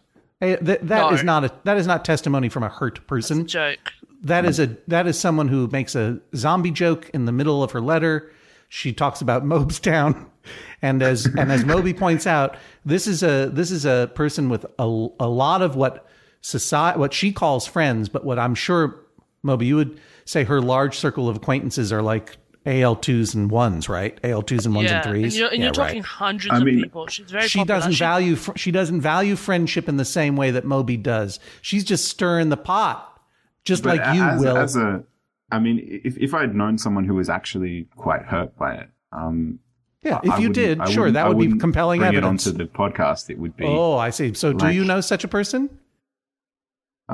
That is not testimony from a hurt person. That's a joke. That is someone who makes a zombie joke in the middle of her letter. She talks about Mobestown. And as Moby points out, this is a person with a lot of what she calls friends, but what I'm sure, Moby, you would say her large circle of acquaintances are like AL2s and 1s, right? AL2s and 1s and 3s. And you're talking hundreds of people. She's very popular. She doesn't value friendship in the same way that Moby does. She's just stirring the pot, just like you will. If I'd known someone who was actually quite hurt by it, if you did, sure, that would be compelling evidence. Bring it onto the podcast, it would be. Oh, I see. So, do you know such a person?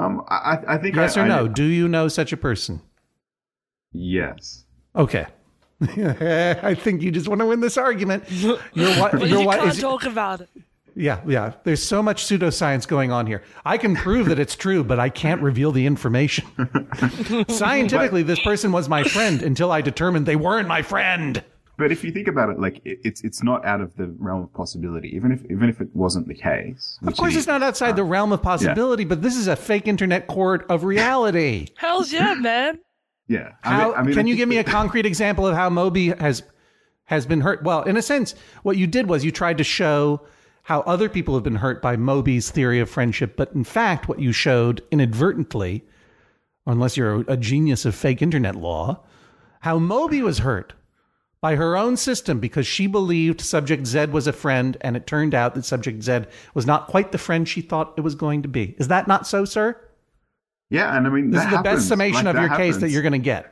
I think yes or no. Do you know such a person? Yes. Okay. I think you just want to win this argument. But you can't talk about it. Yeah. There's so much pseudoscience going on here. I can prove that it's true, but I can't reveal the information. Scientifically, this person was my friend until I determined they weren't my friend. But if you think about it, like it's not out of the realm of possibility, even if it wasn't the case. Of course, it's not outside the realm of possibility, but this is a fake internet court of reality. Hell's yeah, man. Yeah. Can you give me a concrete example of how Moby has been hurt? Well, in a sense, what you did was you tried to show how other people have been hurt by Moby's theory of friendship. But in fact, what you showed inadvertently, unless you're a genius of fake internet law, how Moby was hurt by her own system because she believed Subject Z was a friend, and it turned out that Subject Z was not quite the friend she thought it was going to be. Is that not so, sir? Yeah, and I mean, this is the best summation of your case that you're going to get.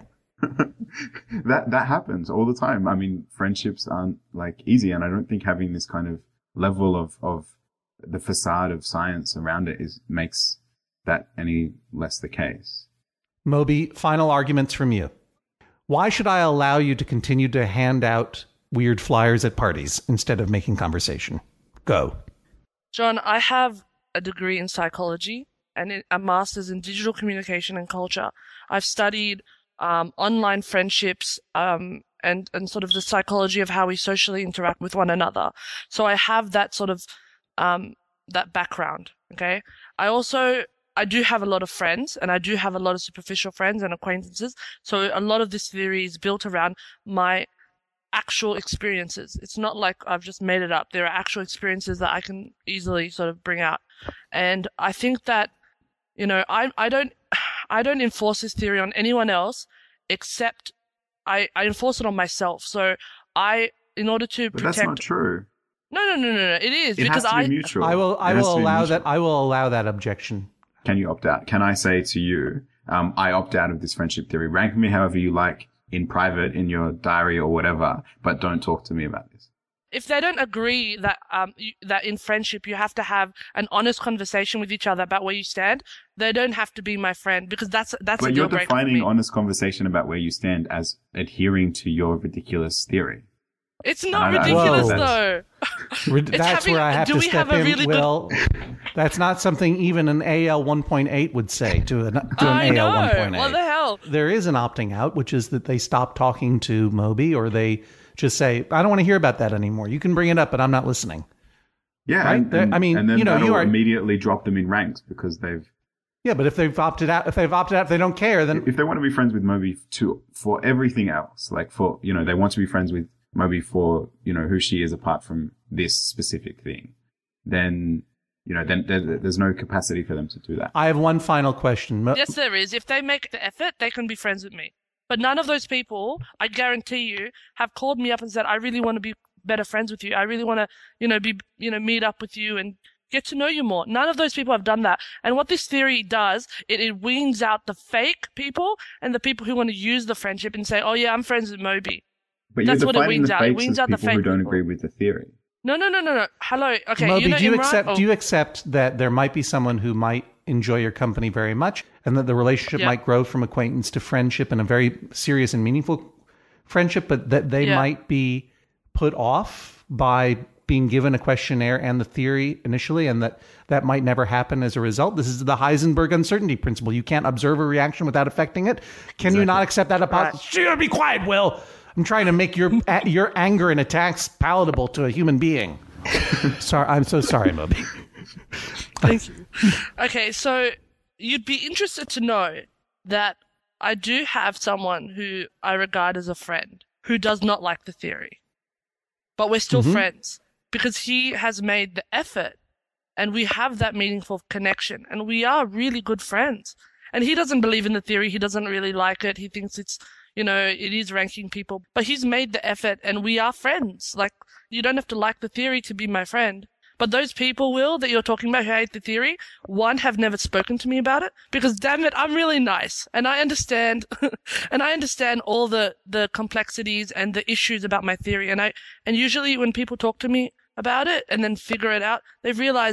that happens all the time. I mean, friendships aren't like easy, and I don't think having this kind of level of the facade of science around it makes that any less the case. Moby, final arguments from you. Why should I allow you to continue to hand out weird flyers at parties instead of making conversation? Go. John, I have a degree in psychology and a master's in digital communication and culture. I've studied online friendships and sort of the psychology of how we socially interact with one another. So I have that sort of that background, okay? I do have a lot of friends, and I do have a lot of superficial friends and acquaintances. So a lot of this theory is built around my actual experiences. It's not like I've just made it up. There are actual experiences that I can easily sort of bring out. And I think that, you know, I don't enforce this theory on anyone else except I enforce it on myself. So in order to protect. But that's not true. No. It is it because has to be mutual. I will allow that. I will allow that objection. Can you opt out? Can I say to you, I opt out of this friendship theory. Rank me however you like in private, in your diary or whatever, but don't talk to me about this. If they don't agree that that in friendship you have to have an honest conversation with each other about where you stand, they don't have to be my friend, because that's a deal breaker for me. But you're defining honest conversation about where you stand as adhering to your ridiculous theory. It's not ridiculous, though. That's where I have to step in. Well, that's not something even an AL 1.8 would say to an AL 1.8. What the hell? There is an opting out, which is that they stop talking to Moby, or they just say, I don't want to hear about that anymore. You can bring it up, but I'm not listening. Yeah, right? and then you that'll are immediately drop them in ranks because they've. Yeah, but if they've opted out, if they don't care, then if they want to be friends with Moby for everything else, like for they want to be friends with Moby for who she is apart from this specific thing, then then there's no capacity for them to do that. I have one final question. Yes, there is. If they make the effort, they can be friends with me. But none of those people, I guarantee you, have called me up and said, I really want to be better friends with you. I really want to, meet up with you and get to know you more. None of those people have done that. And what this theory does, it weans out the fake people and the people who want to use the friendship and say, oh yeah, I'm friends with Moby. But that's you're what it defining weans the out. It fakes weans as out the people fake who don't people. agree with the theory. No. Hello. Okay. Moby, do you accept that there might be someone who might enjoy your company very much, and that the relationship might grow from acquaintance to friendship and a very serious and meaningful friendship, but that they might be put off by being given a questionnaire and the theory initially, and that might never happen as a result? This is the Heisenberg uncertainty principle. You can't observe a reaction without affecting it. Can you not accept that? Be quiet, Will. I'm trying to make your anger and attacks palatable to a human being. Sorry, I'm so sorry, Moby. Thank you. Okay, so you'd be interested to know that I do have someone who I regard as a friend who does not like the theory. But we're still friends because he has made the effort and we have that meaningful connection and we are really good friends. And he doesn't believe in the theory. He doesn't really like it. He thinks it's, it is ranking people. But he's made the effort and we are friends. Like, you don't have to like the theory to be my friend. But those people, Will, that you're talking about who hate the theory, one, have never spoken to me about it because, damn it, I'm really nice. And I understand, all the complexities and the issues about my theory. And usually when people talk to me about it and then figure it out, they realize that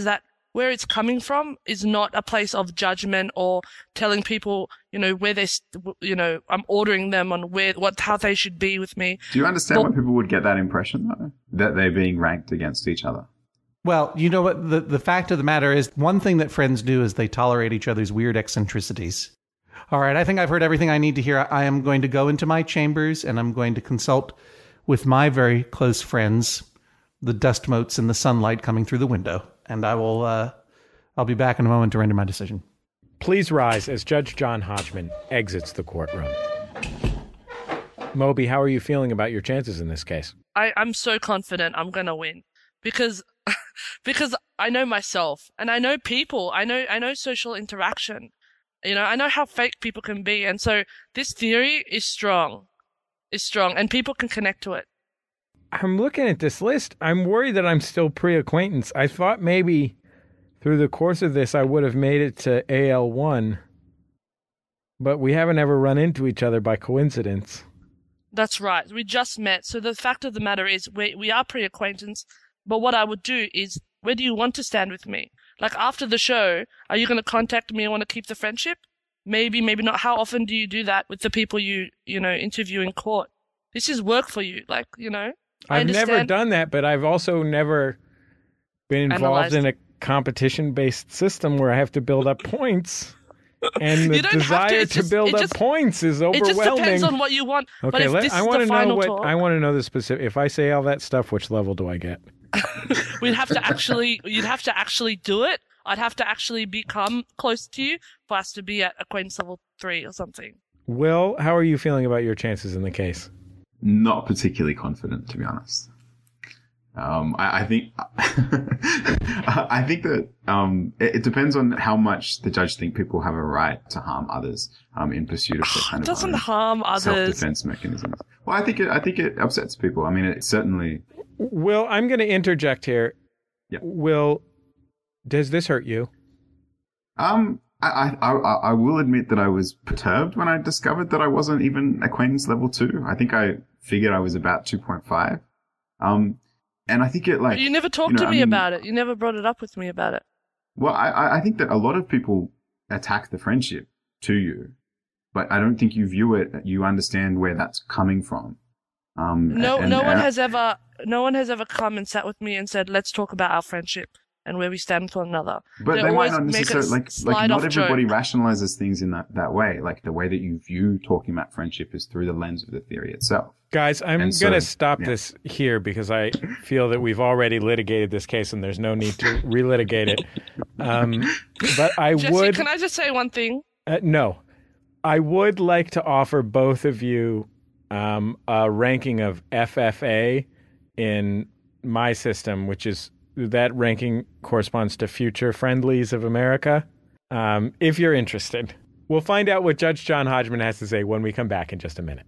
where it's coming from is not a place of judgment or telling people, where I'm ordering them on how they should be with me. Do you understand why people would get that impression, though? That they're being ranked against each other? Well, you know what? The fact of the matter is, one thing that friends do is they tolerate each other's weird eccentricities. All right, I think I've heard everything I need to hear. I am going to go into my chambers and I'm going to consult with my very close friends, the dust motes in the sunlight coming through the window. And I'll be back in a moment to render my decision. Please rise as Judge John Hodgman exits the courtroom. Moby, how are you feeling about your chances in this case? I'm so confident I'm going to win because I know myself and I know people. I know social interaction. I know how fake people can be. And so this theory is strong, and people can connect to it. I'm looking at this list. I'm worried that I'm still pre-acquaintance. I thought maybe through the course of this I would have made it to AL1, but we haven't ever run into each other by coincidence. That's right. We just met. So the fact of the matter is we are pre-acquaintance, but what I would do is, where do you want to stand with me? Like after the show, are you going to contact me and want to keep the friendship? Maybe, maybe not. How often do you do that with the people you interview in court? This is work for you. I've never done that, but I've also never been involved in a competition-based system where I have to build up points. And the desire to build up points is overwhelming. It just depends on what you want. Okay, but if this I want to know I want to know the specific. If I say all that stuff, which level do I get? You'd have to actually do it. I'd have to actually become close to you for us to be at acquaintance level 3 or something. Will, how are you feeling about your chances in the case? Not particularly confident, to be honest. I think I think that it depends on how much the judge think people have a right to harm others in pursuit of their kind it doesn't harm others. Self-defense mechanisms. Well, I think it upsets people. I mean, it certainly. Will, I'm going to interject here. Yeah. Will, does this hurt you? I will admit that I was perturbed when I discovered that I wasn't even acquaintance level 2. I think I figured I was about 2.5. And I think it But you never talked to me about it. You never brought it up with me about it. Well, I think that a lot of people attack the friendship to you, but I don't think you view it. You understand where that's coming from. No one has ever come and sat with me and said, "Let's talk about our friendship and where we stand with one another." But they might not necessarily like not everybody joke. rationalizes things in that way. Like the way that you view talking about friendship is through the lens of the theory itself. Guys, I'm going to stop this here because I feel that we've already litigated this case and there's no need to relitigate it. But Jesse, can I just say one thing? No. I would like to offer both of you a ranking of FFA in my system, which is that ranking corresponds to Future Friendlies of America. If you're interested, we'll find out what Judge John Hodgman has to say when we come back in just a minute.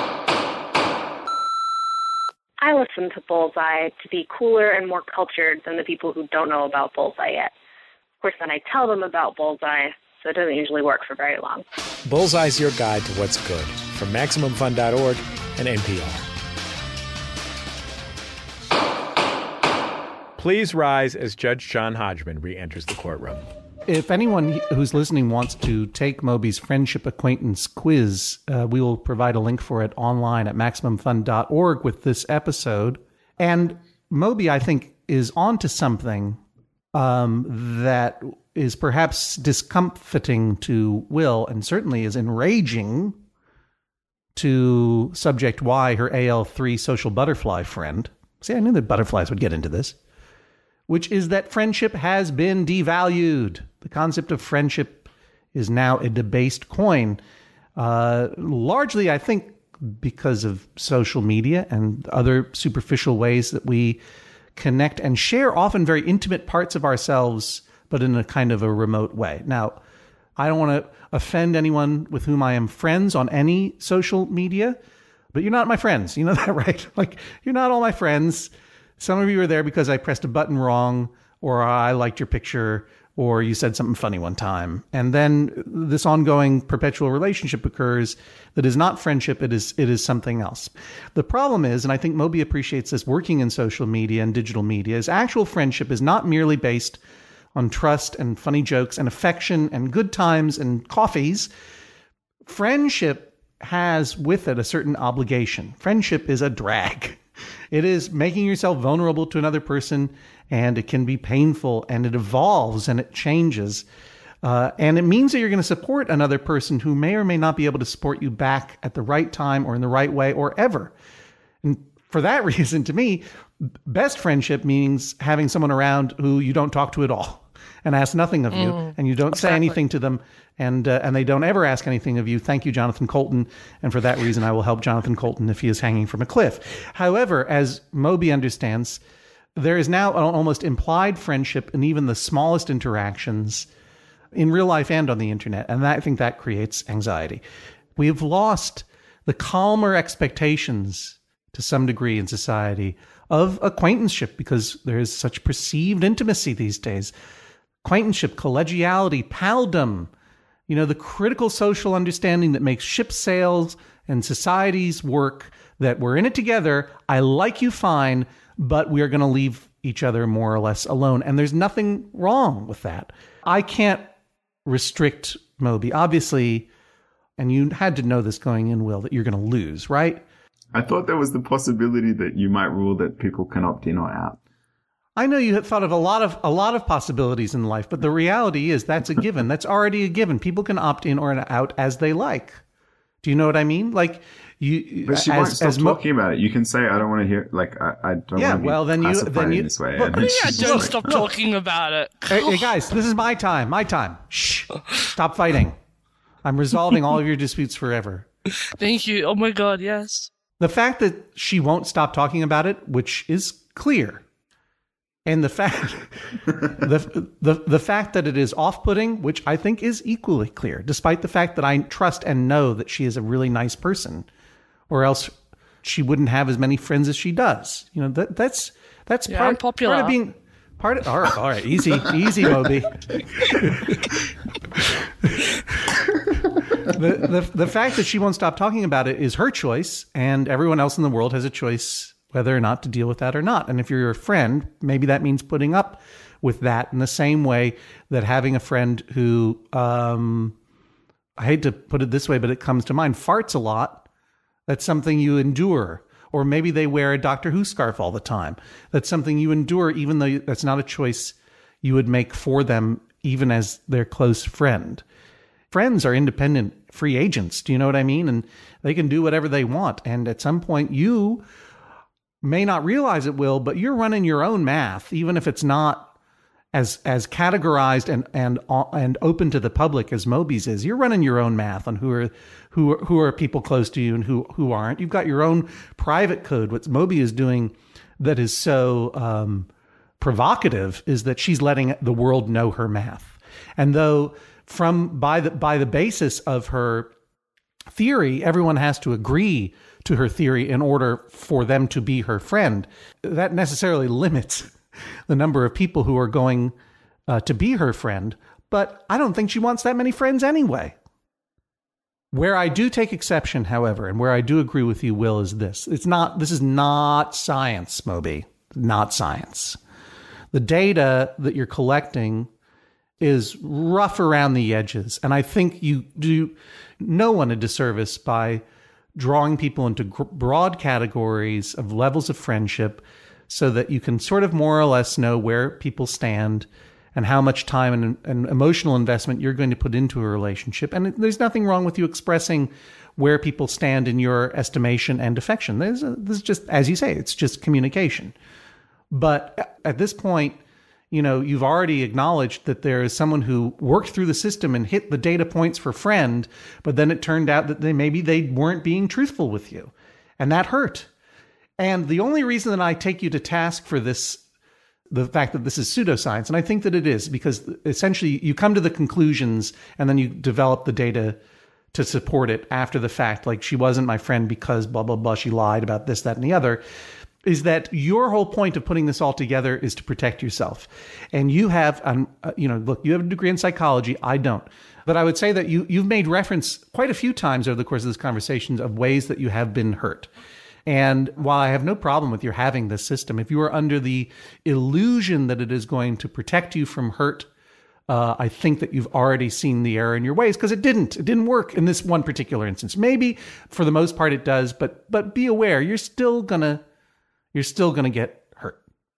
I listen to Bullseye to be cooler and more cultured than the people who don't know about Bullseye yet. Of course, then I tell them about Bullseye, so it doesn't usually work for very long. Bullseye's your guide to what's good from MaximumFun.org and NPR. Please rise as Judge John Hodgman re-enters the courtroom. If anyone who's listening wants to take Moby's friendship acquaintance quiz, we will provide a link for it online at MaximumFun.org with this episode. And Moby, I think, is onto something that is perhaps discomfiting to Will and certainly is enraging to Subject Y, her AL3 social butterfly friend. See, I knew that butterflies would get into this. Which is that friendship has been devalued. The concept of friendship is now a debased coin. Largely, I think, because of social media and other superficial ways that we connect and share often very intimate parts of ourselves, but in a kind of a remote way. Now, I don't want to offend anyone with whom I am friends on any social media, but you're not my friends. You know that, right? Like, you're not all my friends. Some of you are there because I pressed a button wrong, or I liked your picture, or you said something funny one time. And then this ongoing perpetual relationship occurs that is not friendship, it is something else. The problem is, and I think Moby appreciates this working in social media and digital media, is actual friendship is not merely based on trust and funny jokes and affection and good times and coffees, friendship has with it a certain obligation. Friendship is a drag. It is making yourself vulnerable to another person, and it can be painful, and it evolves and it changes. And it means that you're going to support another person who may or may not be able to support you back at the right time or in the right way or ever. And for that reason, to me, best friendship means having someone around who you don't talk to at all and ask nothing of you, and you don't say anything to them, and they don't ever ask anything of you. Thank you, Jonathan Coulton. And for that reason, I will help Jonathan Coulton if he is hanging from a cliff. However, as Moby understands, there is now an almost implied friendship in even the smallest interactions in real life and on the internet. And I think that creates anxiety. We have lost the calmer expectations to some degree in society of acquaintanceship because there is such perceived intimacy these days. Acquaintanceship, collegiality, paldom, the critical social understanding that makes ships sail and societies work, that we're in it together. I like you fine, but we are going to leave each other more or less alone. And there's nothing wrong with that. I can't restrict Moby, obviously, and you had to know this going in, Will, that you're going to lose, right? I thought there was the possibility that you might rule that people can opt in or out. I know you have thought of a lot of possibilities in life, but the reality is that's a given. That's already a given. People can opt in or out as they like. Do you know what I mean? Like you, but she won't stop talking about it. You can say, "I don't want to hear." Like I don't. Yeah, want to well, then you this way. Look, don't stop talking about it. Hey, guys, this is my time. My time. Shh. Stop fighting. I'm resolving all of your disputes forever. Thank you. Oh my God, yes. The fact that she won't stop talking about it, which is clear. And the fact the fact that it is off-putting, which I think is equally clear, despite the fact that I trust and know that she is a really nice person, or else she wouldn't have as many friends as she does. That's part of being part of. All right, easy, Moby. The fact that she won't stop talking about it is her choice, and everyone else in the world has a choice whether or not to deal with that or not. And if you're a friend, maybe that means putting up with that in the same way that having a friend who, I hate to put it this way, but it comes to mind, farts a lot. That's something you endure. Or maybe they wear a Doctor Who scarf all the time. That's something you endure, even though that's not a choice you would make for them, even as their close friend. Friends are independent free agents. Do you know what I mean? And they can do whatever they want. And at some point, you may not realize it, Will, but you're running your own math, even if it's not as categorized and open to the public as Moby's is. You're running your own math on who are people close to you and who aren't. You've got your own private code. What Moby is doing that is so provocative is that she's letting the world know her math. And though by the basis of her theory, everyone has to agree to her theory in order for them to be her friend, that necessarily limits the number of people who are going to be her friend. But I don't think she wants that many friends anyway. Where I do take exception, however, and where I do agree with you, Will, is this. This is not science, Moby. Not science. The data that you're collecting is rough around the edges. And I think you do no one a disservice by drawing people into broad categories of levels of friendship so that you can sort of more or less know where people stand and how much time and emotional investment you're going to put into a relationship. And there's nothing wrong with you expressing where people stand in your estimation and affection. This is just, as you say, it's just communication. But at this point, you've already acknowledged that there is someone who worked through the system and hit the data points for friend, but then it turned out that maybe they weren't being truthful with you. And that hurt. And the only reason that I take you to task for this, the fact that this is pseudoscience, and I think that it is, because essentially you come to the conclusions and then you develop the data to support it after the fact. Like, she wasn't my friend because blah, blah, blah, she lied about this, that, and the other. Is that your whole point of putting this all together is to protect yourself. And you have, look, you have a degree in psychology. I don't. But I would say that you've made reference quite a few times over the course of this conversation of ways that you have been hurt. And while I have no problem with your having this system, if you are under the illusion that it is going to protect you from hurt, I think that you've already seen the error in your ways, because it didn't work in this one particular instance. Maybe for the most part it does, but be aware, you're still gonna get hurt.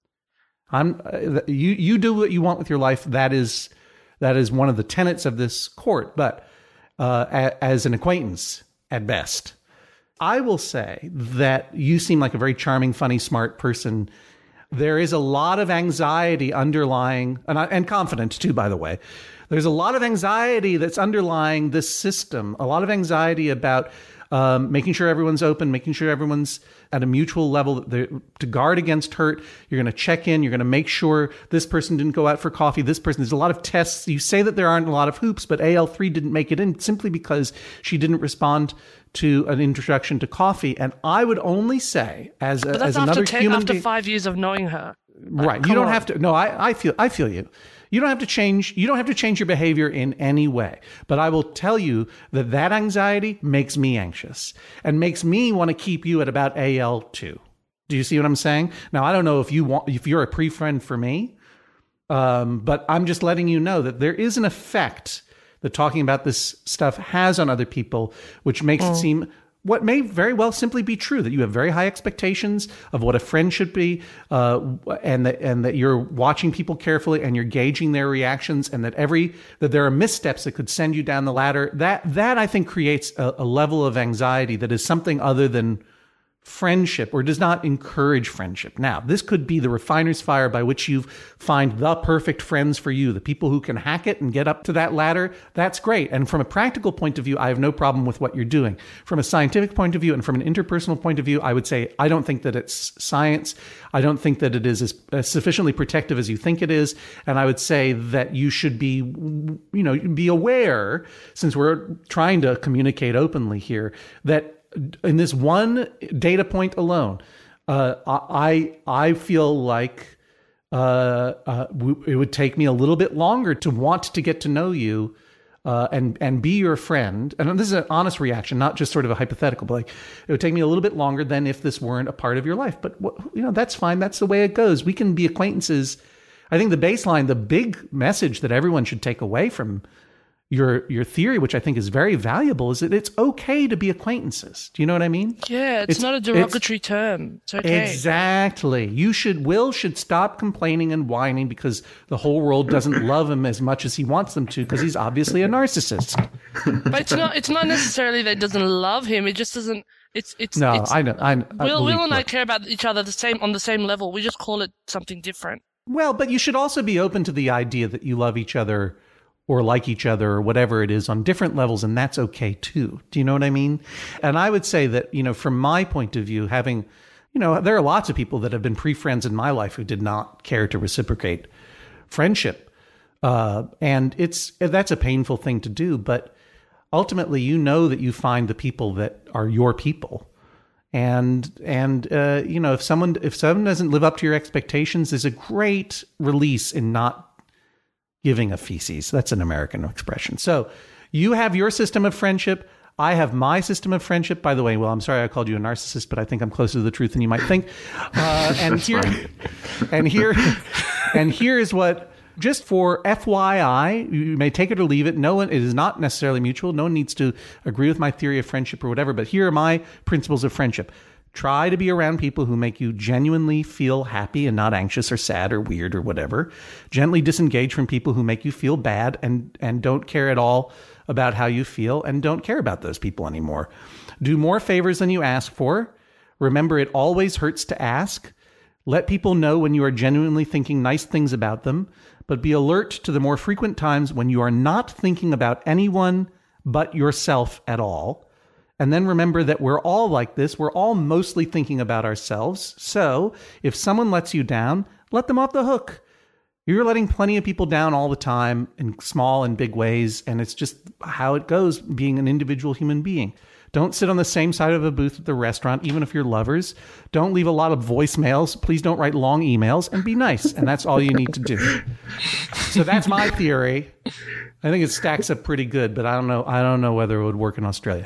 You do what you want with your life. That is one of the tenets of this court, but as an acquaintance at best. I will say that you seem like a very charming, funny, smart person. There is a lot of anxiety underlying, and confidence too, by the way. There's a lot of anxiety that's underlying this system, a lot of anxiety about making sure everyone's open, making sure everyone's at a mutual level to guard against hurt. You're going to check in. You're going to make sure this person didn't go out for coffee. There's a lot of tests. You say that there aren't a lot of hoops, but AL3 didn't make it in simply because she didn't respond to an introduction to coffee. And I would only say, as another human after 5 years of knowing her. Right. You don't have to. No, I feel you. You don't have to change. You don't have to change your behavior in any way. But I will tell you that anxiety makes me anxious and makes me want to keep you at about AL2. Do you see what I'm saying? Now, I don't know if you're a pre-friend for me, but I'm just letting you know that there is an effect that talking about this stuff has on other people, which makes it seem what may very well simply be true, that you have very high expectations of what a friend should be, and that you're watching people carefully and you're gauging their reactions, and that there are missteps that could send you down the ladder. That I think creates a level of anxiety that is something other than friendship, or does not encourage friendship. Now, this could be the refiner's fire by which you find the perfect friends for you, the people who can hack it and get up to that ladder. That's great. And from a practical point of view, I have no problem with what you're doing. From a scientific point of view and from an interpersonal point of view, I would say I don't think that it's science. I don't think that it is as sufficiently protective as you think it is. And I would say that you should be aware, since we're trying to communicate openly here, that in this one data point alone, I feel like it would take me a little bit longer to want to get to know you and be your friend. And this is an honest reaction, not just sort of a hypothetical, but like, it would take me a little bit longer than if this weren't a part of your life. But that's fine. That's the way it goes. We can be acquaintances. I think the baseline, the big message that everyone should take away from your theory, which I think is very valuable, is that it's okay to be acquaintances. Do you know what I mean? Yeah, it's not a derogatory term. It's okay. Exactly. Will should stop complaining and whining because the whole world doesn't love him as much as he wants them to, because he's obviously a narcissist. But it's not necessarily that it doesn't love him. It just doesn't. I know. Will and I care about each other on the same level. We just call it something different. Well, but you should also be open to the idea that you love each other or like each other or whatever it is on different levels, and that's okay too. Do you know what I mean? And I would say that, from my point of view, there are lots of people that have been pre-friends in my life who did not care to reciprocate friendship. And that's a painful thing to do, but ultimately that you find the people that are your people. And if someone doesn't live up to your expectations, there's a great release in not giving a feces. That's an American expression. So you have your system of friendship. I have my system of friendship. By the way, well, I'm sorry I called you a narcissist, but I think I'm closer to the truth than you might think. And here is what, just for FYI, you may take it or leave it. It is not necessarily mutual. No one needs to agree with my theory of friendship or whatever, but here are my principles of friendship. Try to be around people who make you genuinely feel happy and not anxious or sad or weird or whatever. Gently disengage from people who make you feel bad and don't care at all about how you feel and don't care about those people anymore. Do more favors than you ask for. Remember, it always hurts to ask. Let people know when you are genuinely thinking nice things about them, but be alert to the more frequent times when you are not thinking about anyone but yourself at all. And then remember that we're all like this. We're all mostly thinking about ourselves. So if someone lets you down, let them off the hook. You're letting plenty of people down all the time in small and big ways. And it's just how it goes being an individual human being. Don't sit on the same side of a booth at the restaurant, even if you're lovers. Don't leave a lot of voicemails. Please don't write long emails, and be nice. And that's all you need to do. So that's my theory. I think it stacks up pretty good, but I don't know whether it would work in Australia.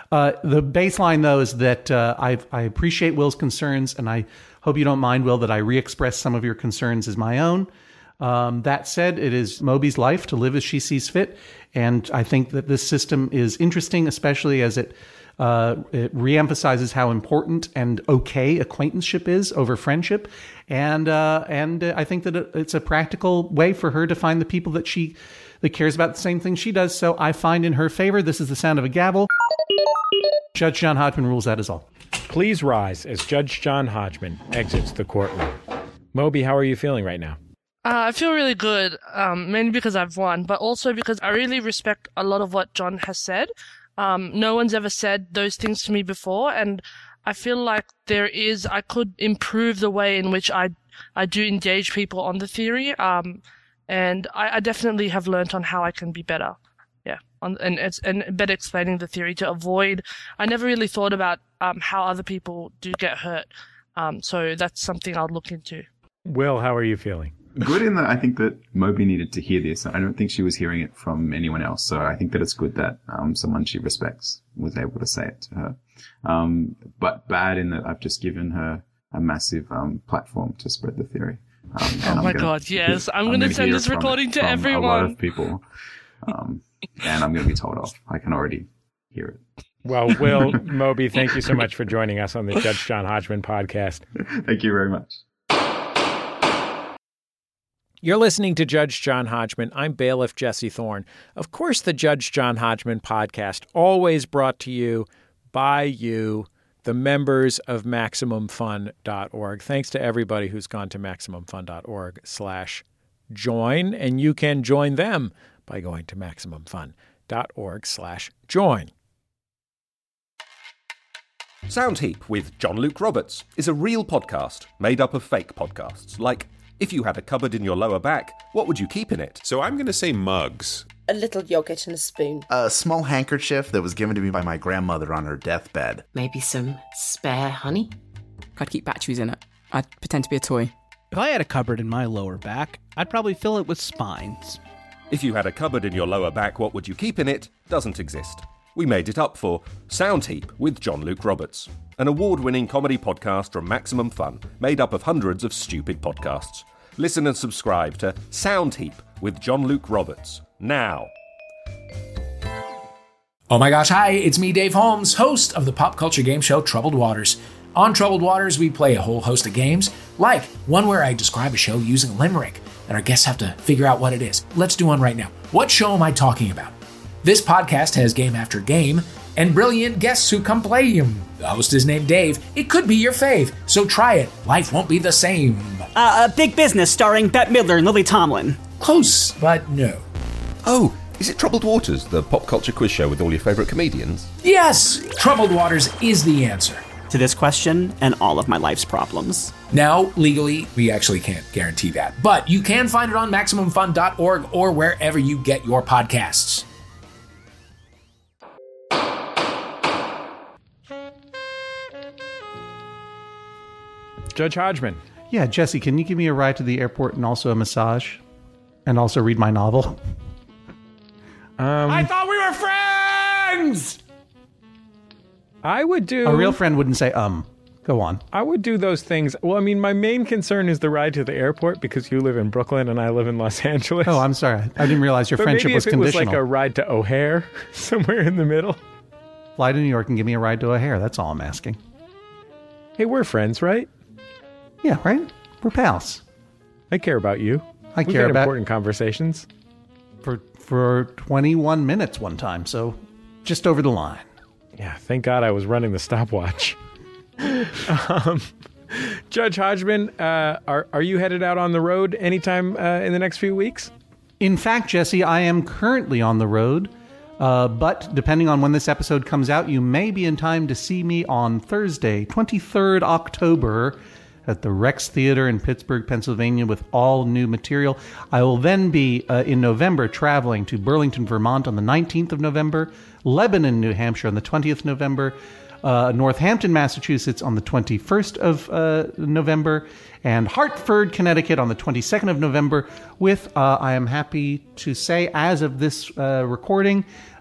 The baseline, though, is that I appreciate Will's concerns, and I hope you don't mind, Will, that I re-express some of your concerns as my own. That said, it is Moby's life to live as she sees fit, and I think that this system is interesting, especially as it reemphasizes how important and okay acquaintanceship is over friendship, and I think that it's a practical way for her to find the people that cares about the same thing she does. So I find in her favor. This is the sound of a gavel. Judge John Hodgman rules that is all. Please rise as Judge John Hodgman exits the courtroom. Moby, how are you feeling right now? I feel really good, mainly because I've won, but also because I really respect a lot of what John has said. No one's ever said those things to me before, and I feel like I could improve the way in which I do engage people on the theory, and I definitely have learnt on how I can be better. Yeah, and better explaining the theory to avoid. I never really thought about how other people do get hurt, so that's something I'll look into. Will, how are you feeling? Good in that I think that Moby needed to hear this. I don't think she was hearing it from anyone else, so I think that it's good that someone she respects was able to say it to her. But bad in that I've just given her a massive platform to spread the theory. Oh my God, yes. I'm going to send this recording to everyone. A lot of people. And I'm going to be told off. I can already hear it. Well, Will, Moby, thank you so much for joining us on the Judge John Hodgman podcast. Thank you very much. You're listening to Judge John Hodgman. I'm bailiff Jesse Thorne. Of course, the Judge John Hodgman podcast, always brought to you by you, the members of MaximumFun.org. Thanks to everybody who's gone to MaximumFun.org/join, and you can join them by going to MaximumFun.org/join. Soundheap with John Luke Roberts is a real podcast made up of fake podcasts, like if you had a cupboard in your lower back, what would you keep in it? So I'm going to say mugs. A little yogurt and a spoon. A small handkerchief that was given to me by my grandmother on her deathbed. Maybe some spare honey. I'd keep batteries in it. I'd pretend to be a toy. If I had a cupboard in my lower back, I'd probably fill it with spines. If you had a cupboard in your lower back, what would you keep in it? Doesn't exist. We made it up for Soundheap with John Luke Roberts, an award-winning comedy podcast from Maximum Fun, made up of hundreds of stupid podcasts. Listen and subscribe to Soundheap with John Luke Roberts now. Oh my gosh, hi, it's me, Dave Holmes, host of the pop culture game show Troubled Waters. On Troubled Waters, we play a whole host of games, like one where I describe a show using a limerick, and our guests have to figure out what it is. Let's do one right now. What show am I talking about? This podcast has game after game, and brilliant guests who come play him. The host is named Dave. It could be your fave, so try it. Life won't be the same. Big Business starring Bette Midler and Lily Tomlin. Close, but no. Oh, is it Troubled Waters, the pop culture quiz show with all your favourite comedians? Yes! Troubled Waters is the answer to this question and all of my life's problems. Now, legally, we actually can't guarantee that, but you can find it on MaximumFun.org or wherever you get your podcasts. Judge Hodgman. Yeah, Jesse, can you give me a ride to the airport and also a massage? And also read my novel? I thought we were friends! I would do... A real friend wouldn't say, Go on. I would do those things. Well, I mean, my main concern is the ride to the airport because you live in Brooklyn and I live in Los Angeles. Oh, I'm sorry. I didn't realize your friendship was conditional. Maybe if it was like a ride to O'Hare, somewhere in the middle. Fly to New York and give me a ride to O'Hare. That's all I'm asking. Hey, we're friends, right? Yeah, right? We're pals. I care about you. I care about important conversations. For 21 minutes one time, so just over the line. Yeah, thank God I was running the stopwatch. Judge Hodgman, are you headed out on the road anytime in the next few weeks? In fact, Jesse, I am currently on the road, but depending on when this episode comes out, you may be in time to see me on Thursday, 23rd October, at the Rex Theater in Pittsburgh, Pennsylvania, with all new material. I will then be, in November, traveling to Burlington, Vermont on the 19th of November, Lebanon, New Hampshire on the 20th of November, Northampton, Massachusetts on the 21st of November, and Hartford, Connecticut on the 22nd of November with, I am happy to say, as of this recording,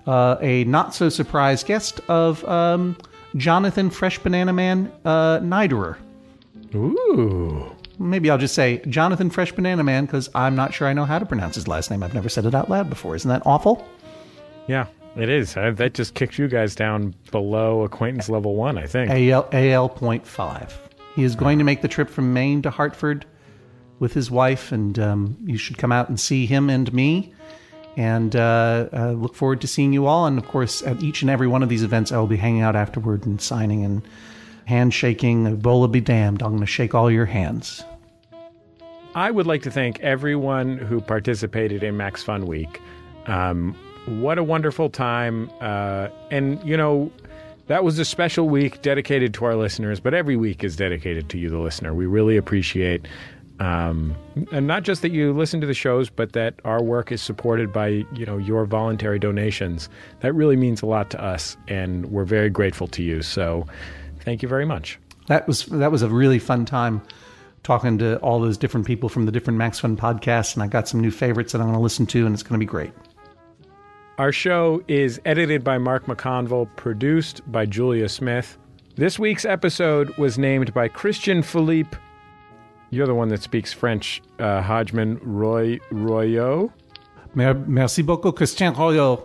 a not-so-surprised guest of Jonathan Fresh Banana Man Niderer. Ooh. Maybe I'll just say Jonathan Fresh Banana Man because I'm not sure I know how to pronounce his last name. I've never said it out loud before. Isn't that awful? Yeah, it is. That just kicked you guys down below acquaintance level 1, I think. AL.5. He is going to make the trip from Maine to Hartford with his wife, and you should come out and see him and me. And look forward to seeing you all. And, of course, at each and every one of these events, I will be hanging out afterward and signing and handshaking. Ebola be damned. I'm going to shake all your hands. I would like to thank everyone who participated in Max Fun Week. What a wonderful time. And, you know, that was a special week dedicated to our listeners, but every week is dedicated to you, the listener. We really appreciate and not just that you listen to the shows, but that our work is supported by, you know, your voluntary donations. That really means a lot to us, and we're very grateful to you. So thank you very much. That was a really fun time talking to all those different people from the different Max Fun podcasts, and I got some new favorites that I'm going to listen to, and it's going to be great. Our show is edited by Mark McConville, produced by Julia Smith. This week's episode was named by Christian Philippe. You're the one that speaks French, Hodgman Royo. Merci beaucoup, Christian Royo.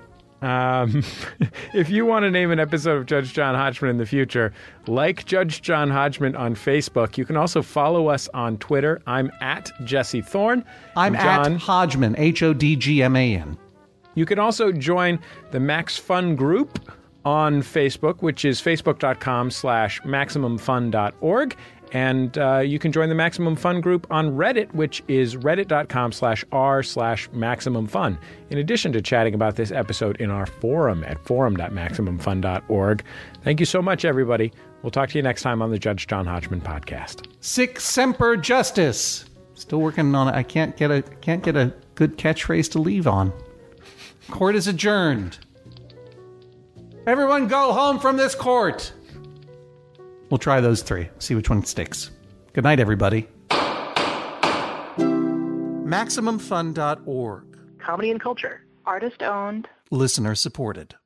If you want to name an episode of Judge John Hodgman in the future, like Judge John Hodgman on Facebook. You can also follow us on Twitter. I'm at Jesse Thorne. I'm at Hodgman, Hodgman. You can also join the Max Fun group on Facebook, which is facebook.com/MaximumFun.org. And you can join the Maximum Fun group on Reddit, which is reddit.com/r/MaximumFun. In addition to chatting about this episode in our forum at forum.maximumfun.org. Thank you so much, everybody. We'll talk to you next time on the Judge John Hodgman podcast. Sic semper justice. Still working on it. I can't get a good catchphrase to leave on. Court is adjourned. Everyone go home from this court. We'll try those three. See which one sticks. Good night, everybody. MaximumFun.org. Comedy and culture. Artist owned. Listener supported.